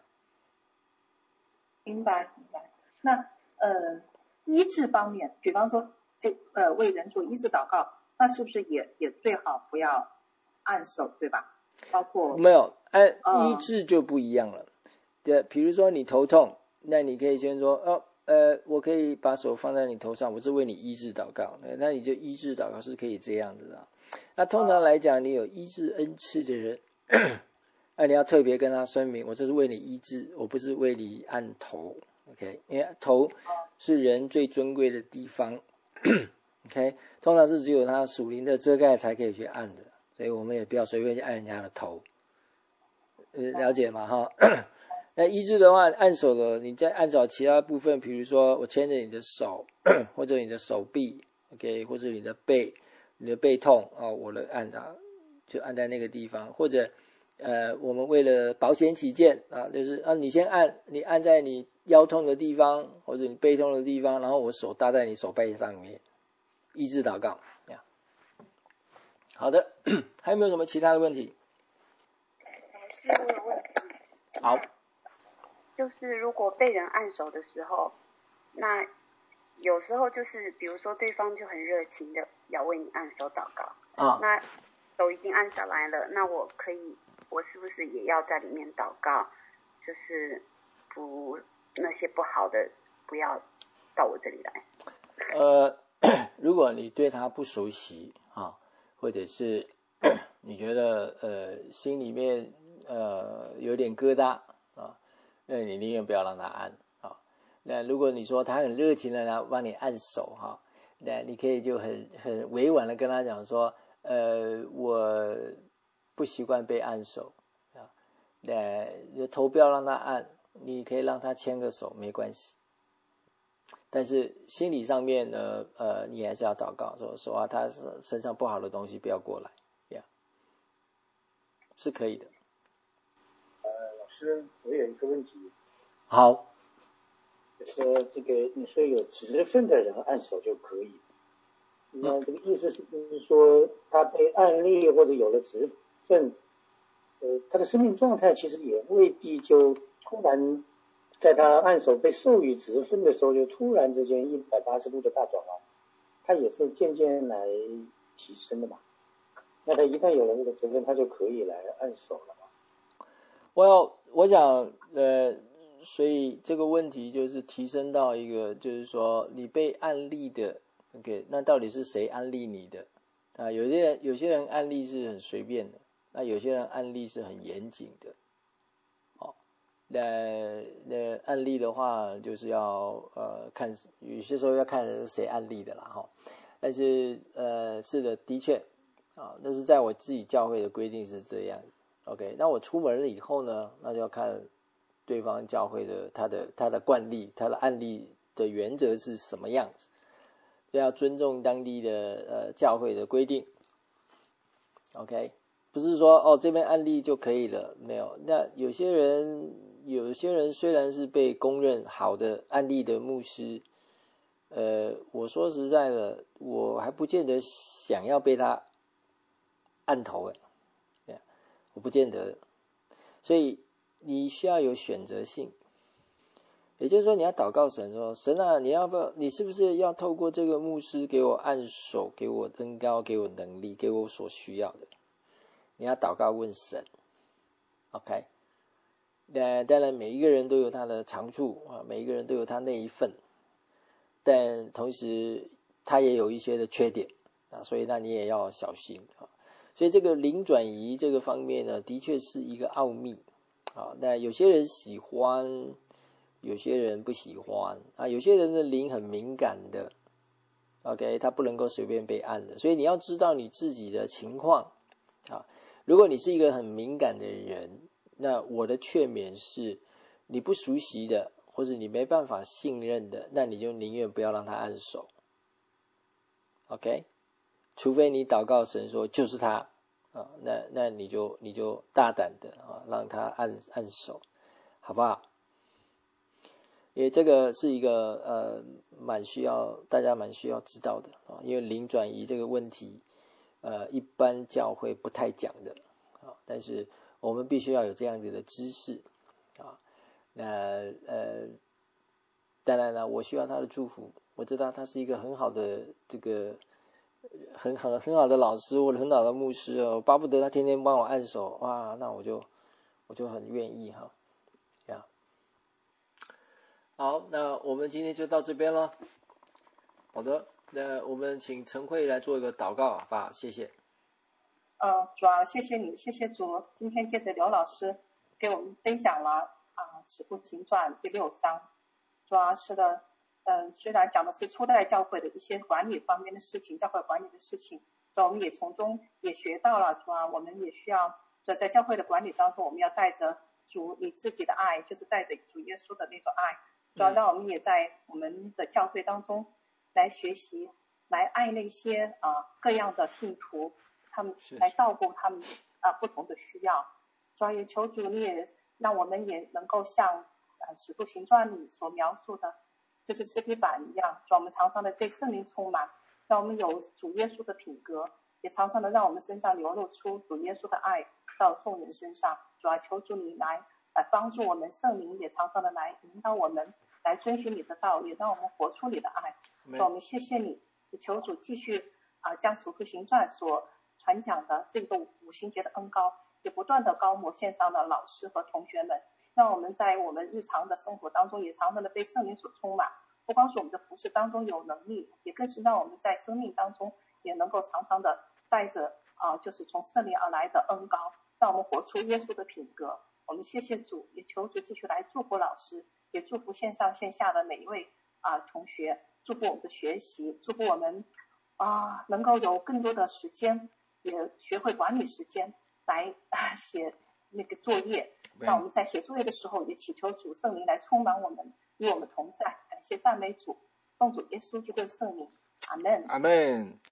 明白明白。那呃医治方面，比方说呃为人做医治祷告，那是不是也也最好不要按手，对吧？包括没有按呃、 医治就不一样了。对，比如说你头痛，那你可以先说哦，呃，我可以把手放在你头上，我是为你医治祷告，那你就医治祷告是可以这样子的。那通常来讲，你有医治恩赐的人，那你要特别跟他声明，我这是为你医治，我不是为你按头 ，OK？ 因为头是人最尊贵的地方，OK？ 通常是只有他属灵的遮盖才可以去按的，所以我们也不要随便去按人家的头，呃，了解吗？哈。那医治的话，按手的，你再按照其他部分，比如说我牵着你的手，或者你的手臂 ，OK， 或者你的背，你的背痛啊、哦，我来按它，就按在那个地方，或者呃，我们为了保险起见啊，就是啊，你先按，你按在你腰痛的地方，或者你背痛的地方，然后我手搭在你手背上面医治祷告。好的，还有没有什么其他的问题？ 老师，我有问题。 好， 就是如果被人按手的时候，那有时候就是比如说对方就很热情的要为你按手祷告啊， 那手已经按下来了，那我可以，我是不是也要在里面祷告，就是不那些不好的不要到我这里来？ 呃，如果你对他不熟悉啊，或者是你觉得呃心里面呃有点疙瘩啊，那你宁愿不要让他按啊。那如果你说他很热情的来帮你按手哈、啊，那你可以就很很委婉的跟他讲说，呃，我不习惯被按手啊，那头不要让他按，你可以让他牵个手没关系。但是心理上面呢，呃，你还是要祷告，说说啊，他身上不好的东西不要过来，呀，是可以的。 呃，老师，我有一个问题。 好。 就说这个，你说有职分的人按手就可以，那这个意思是就是说，他被按立或者有了职分，呃，他的生命状态其实也未必就突然。在他按手被授予职分的时候，就突然之间一百八十度的大转弯，他也是渐渐来提升的嘛。那他一旦有了这个职分，他就可以来按手了嘛。 我要我想呃，所以这个问题就是提升到一个，就是说你被按立的 ，OK， 那到底是谁按立你的啊？有些人有些人按立是很随便的，那有些人按立是很严谨的。那那案例的话，就是要呃看，有些时候要看谁案例的啦哈。但是呃是的，的确啊，那是在我自己教会的规定是这样。OK， 那我出门了以后呢，那就要看对方教会的他的他的惯例，他的案例的原则是什么样子，就要尊重当地的呃教会的规定。OK， 不是说哦这边案例就可以了，没有。那有些人。有些人虽然是被公认好的案例的牧师，呃，我说实在的，我还不见得想要被他按头哎，我不见得。所以你需要有选择性，也就是说你要祷告神说，神啊，你要不要，你是不是要透过这个牧师给我按手，给我恩膏，给我能力，给我所需要的？你要祷告问神 ，OK。那当然，每一个人都有他的长处啊，每一个人都有他那一份，但同时他也有一些的缺点啊，所以那你也要小心啊。所以这个灵转移这个方面呢，的确是一个奥秘啊。那有些人喜欢，有些人不喜欢啊，有些人的灵很敏感的 ，OK， 他不能够随便被按的，所以你要知道你自己的情况啊。如果你是一个很敏感的人，那我的劝勉是，你不熟悉的，或者你没办法信任的，那你就宁愿不要让他按手 ，OK？ 除非你祷告神说就是他啊，那那你就你就大胆的啊，让他按按手，好不好？因为这个是一个呃蛮需要大家蛮需要知道的啊，因为灵转移这个问题，呃，一般教会不太讲的啊，但是我们必须要有这样子的知识啊。那呃，当然了，我需要他的祝福。我知道他是一个很好的这个很好很好的老师或者很好的牧师哦，巴不得他天天帮我按手，哇，那我就我就很愿意哈。呀，好，那我们今天就到这边了。好的，那我们请陈慧来做一个祷告，好不好？谢谢。 呃，主要谢谢你，谢谢主。今天借着刘老师给我们分享了啊《使徒行传》第六章，主要是的，嗯、呃，虽然讲的是初代教会的一些管理方面的事情，教会管理的事情，所以我们也从中也学到了，主要我们也需要在在教会的管理当中，我们要带着主你自己的爱，就是带着主耶稣的那种爱，主要让我们也在我们的教会当中来学习，来爱那些啊、呃、各样的信徒。他们来照顾他们啊、呃、不同的需要，所以求主你也让我们也能够像呃使徒行传里所描述的，就是司提反一样，说我们常常的被圣灵充满， 让我们有主耶稣的品格，也常常的让我们身上流露出主耶稣的爱到众人身上。主啊，求主你来来帮助我们，圣灵也常常的来引导我们来遵循你的道，也让我们活出你的爱。主，我们谢谢你，也求主继续啊、呃、将使徒行传所传讲的这个五旬节的恩膏，也不断的高摩线上的老师和同学们，让我们在我们日常的生活当中也常常的被圣灵所充满，不光是我们的服事当中有能力，也更是让我们在生命当中也能够常常的带着啊、呃，就是从圣灵而来的恩膏，让我们活出耶稣的品格。我们谢谢主，也求主继续来祝福老师，也祝福线上线下的每一位啊、呃、同学，祝福我们的学习，祝福我们啊、呃、能够有更多的时间，也学会管理时间来啊写那个作业。让我们在写作业的时候，也祈求主圣灵来充满我们，与我们同在。感谢赞美主，奉主耶稣基督的圣名，阿门。 阿门。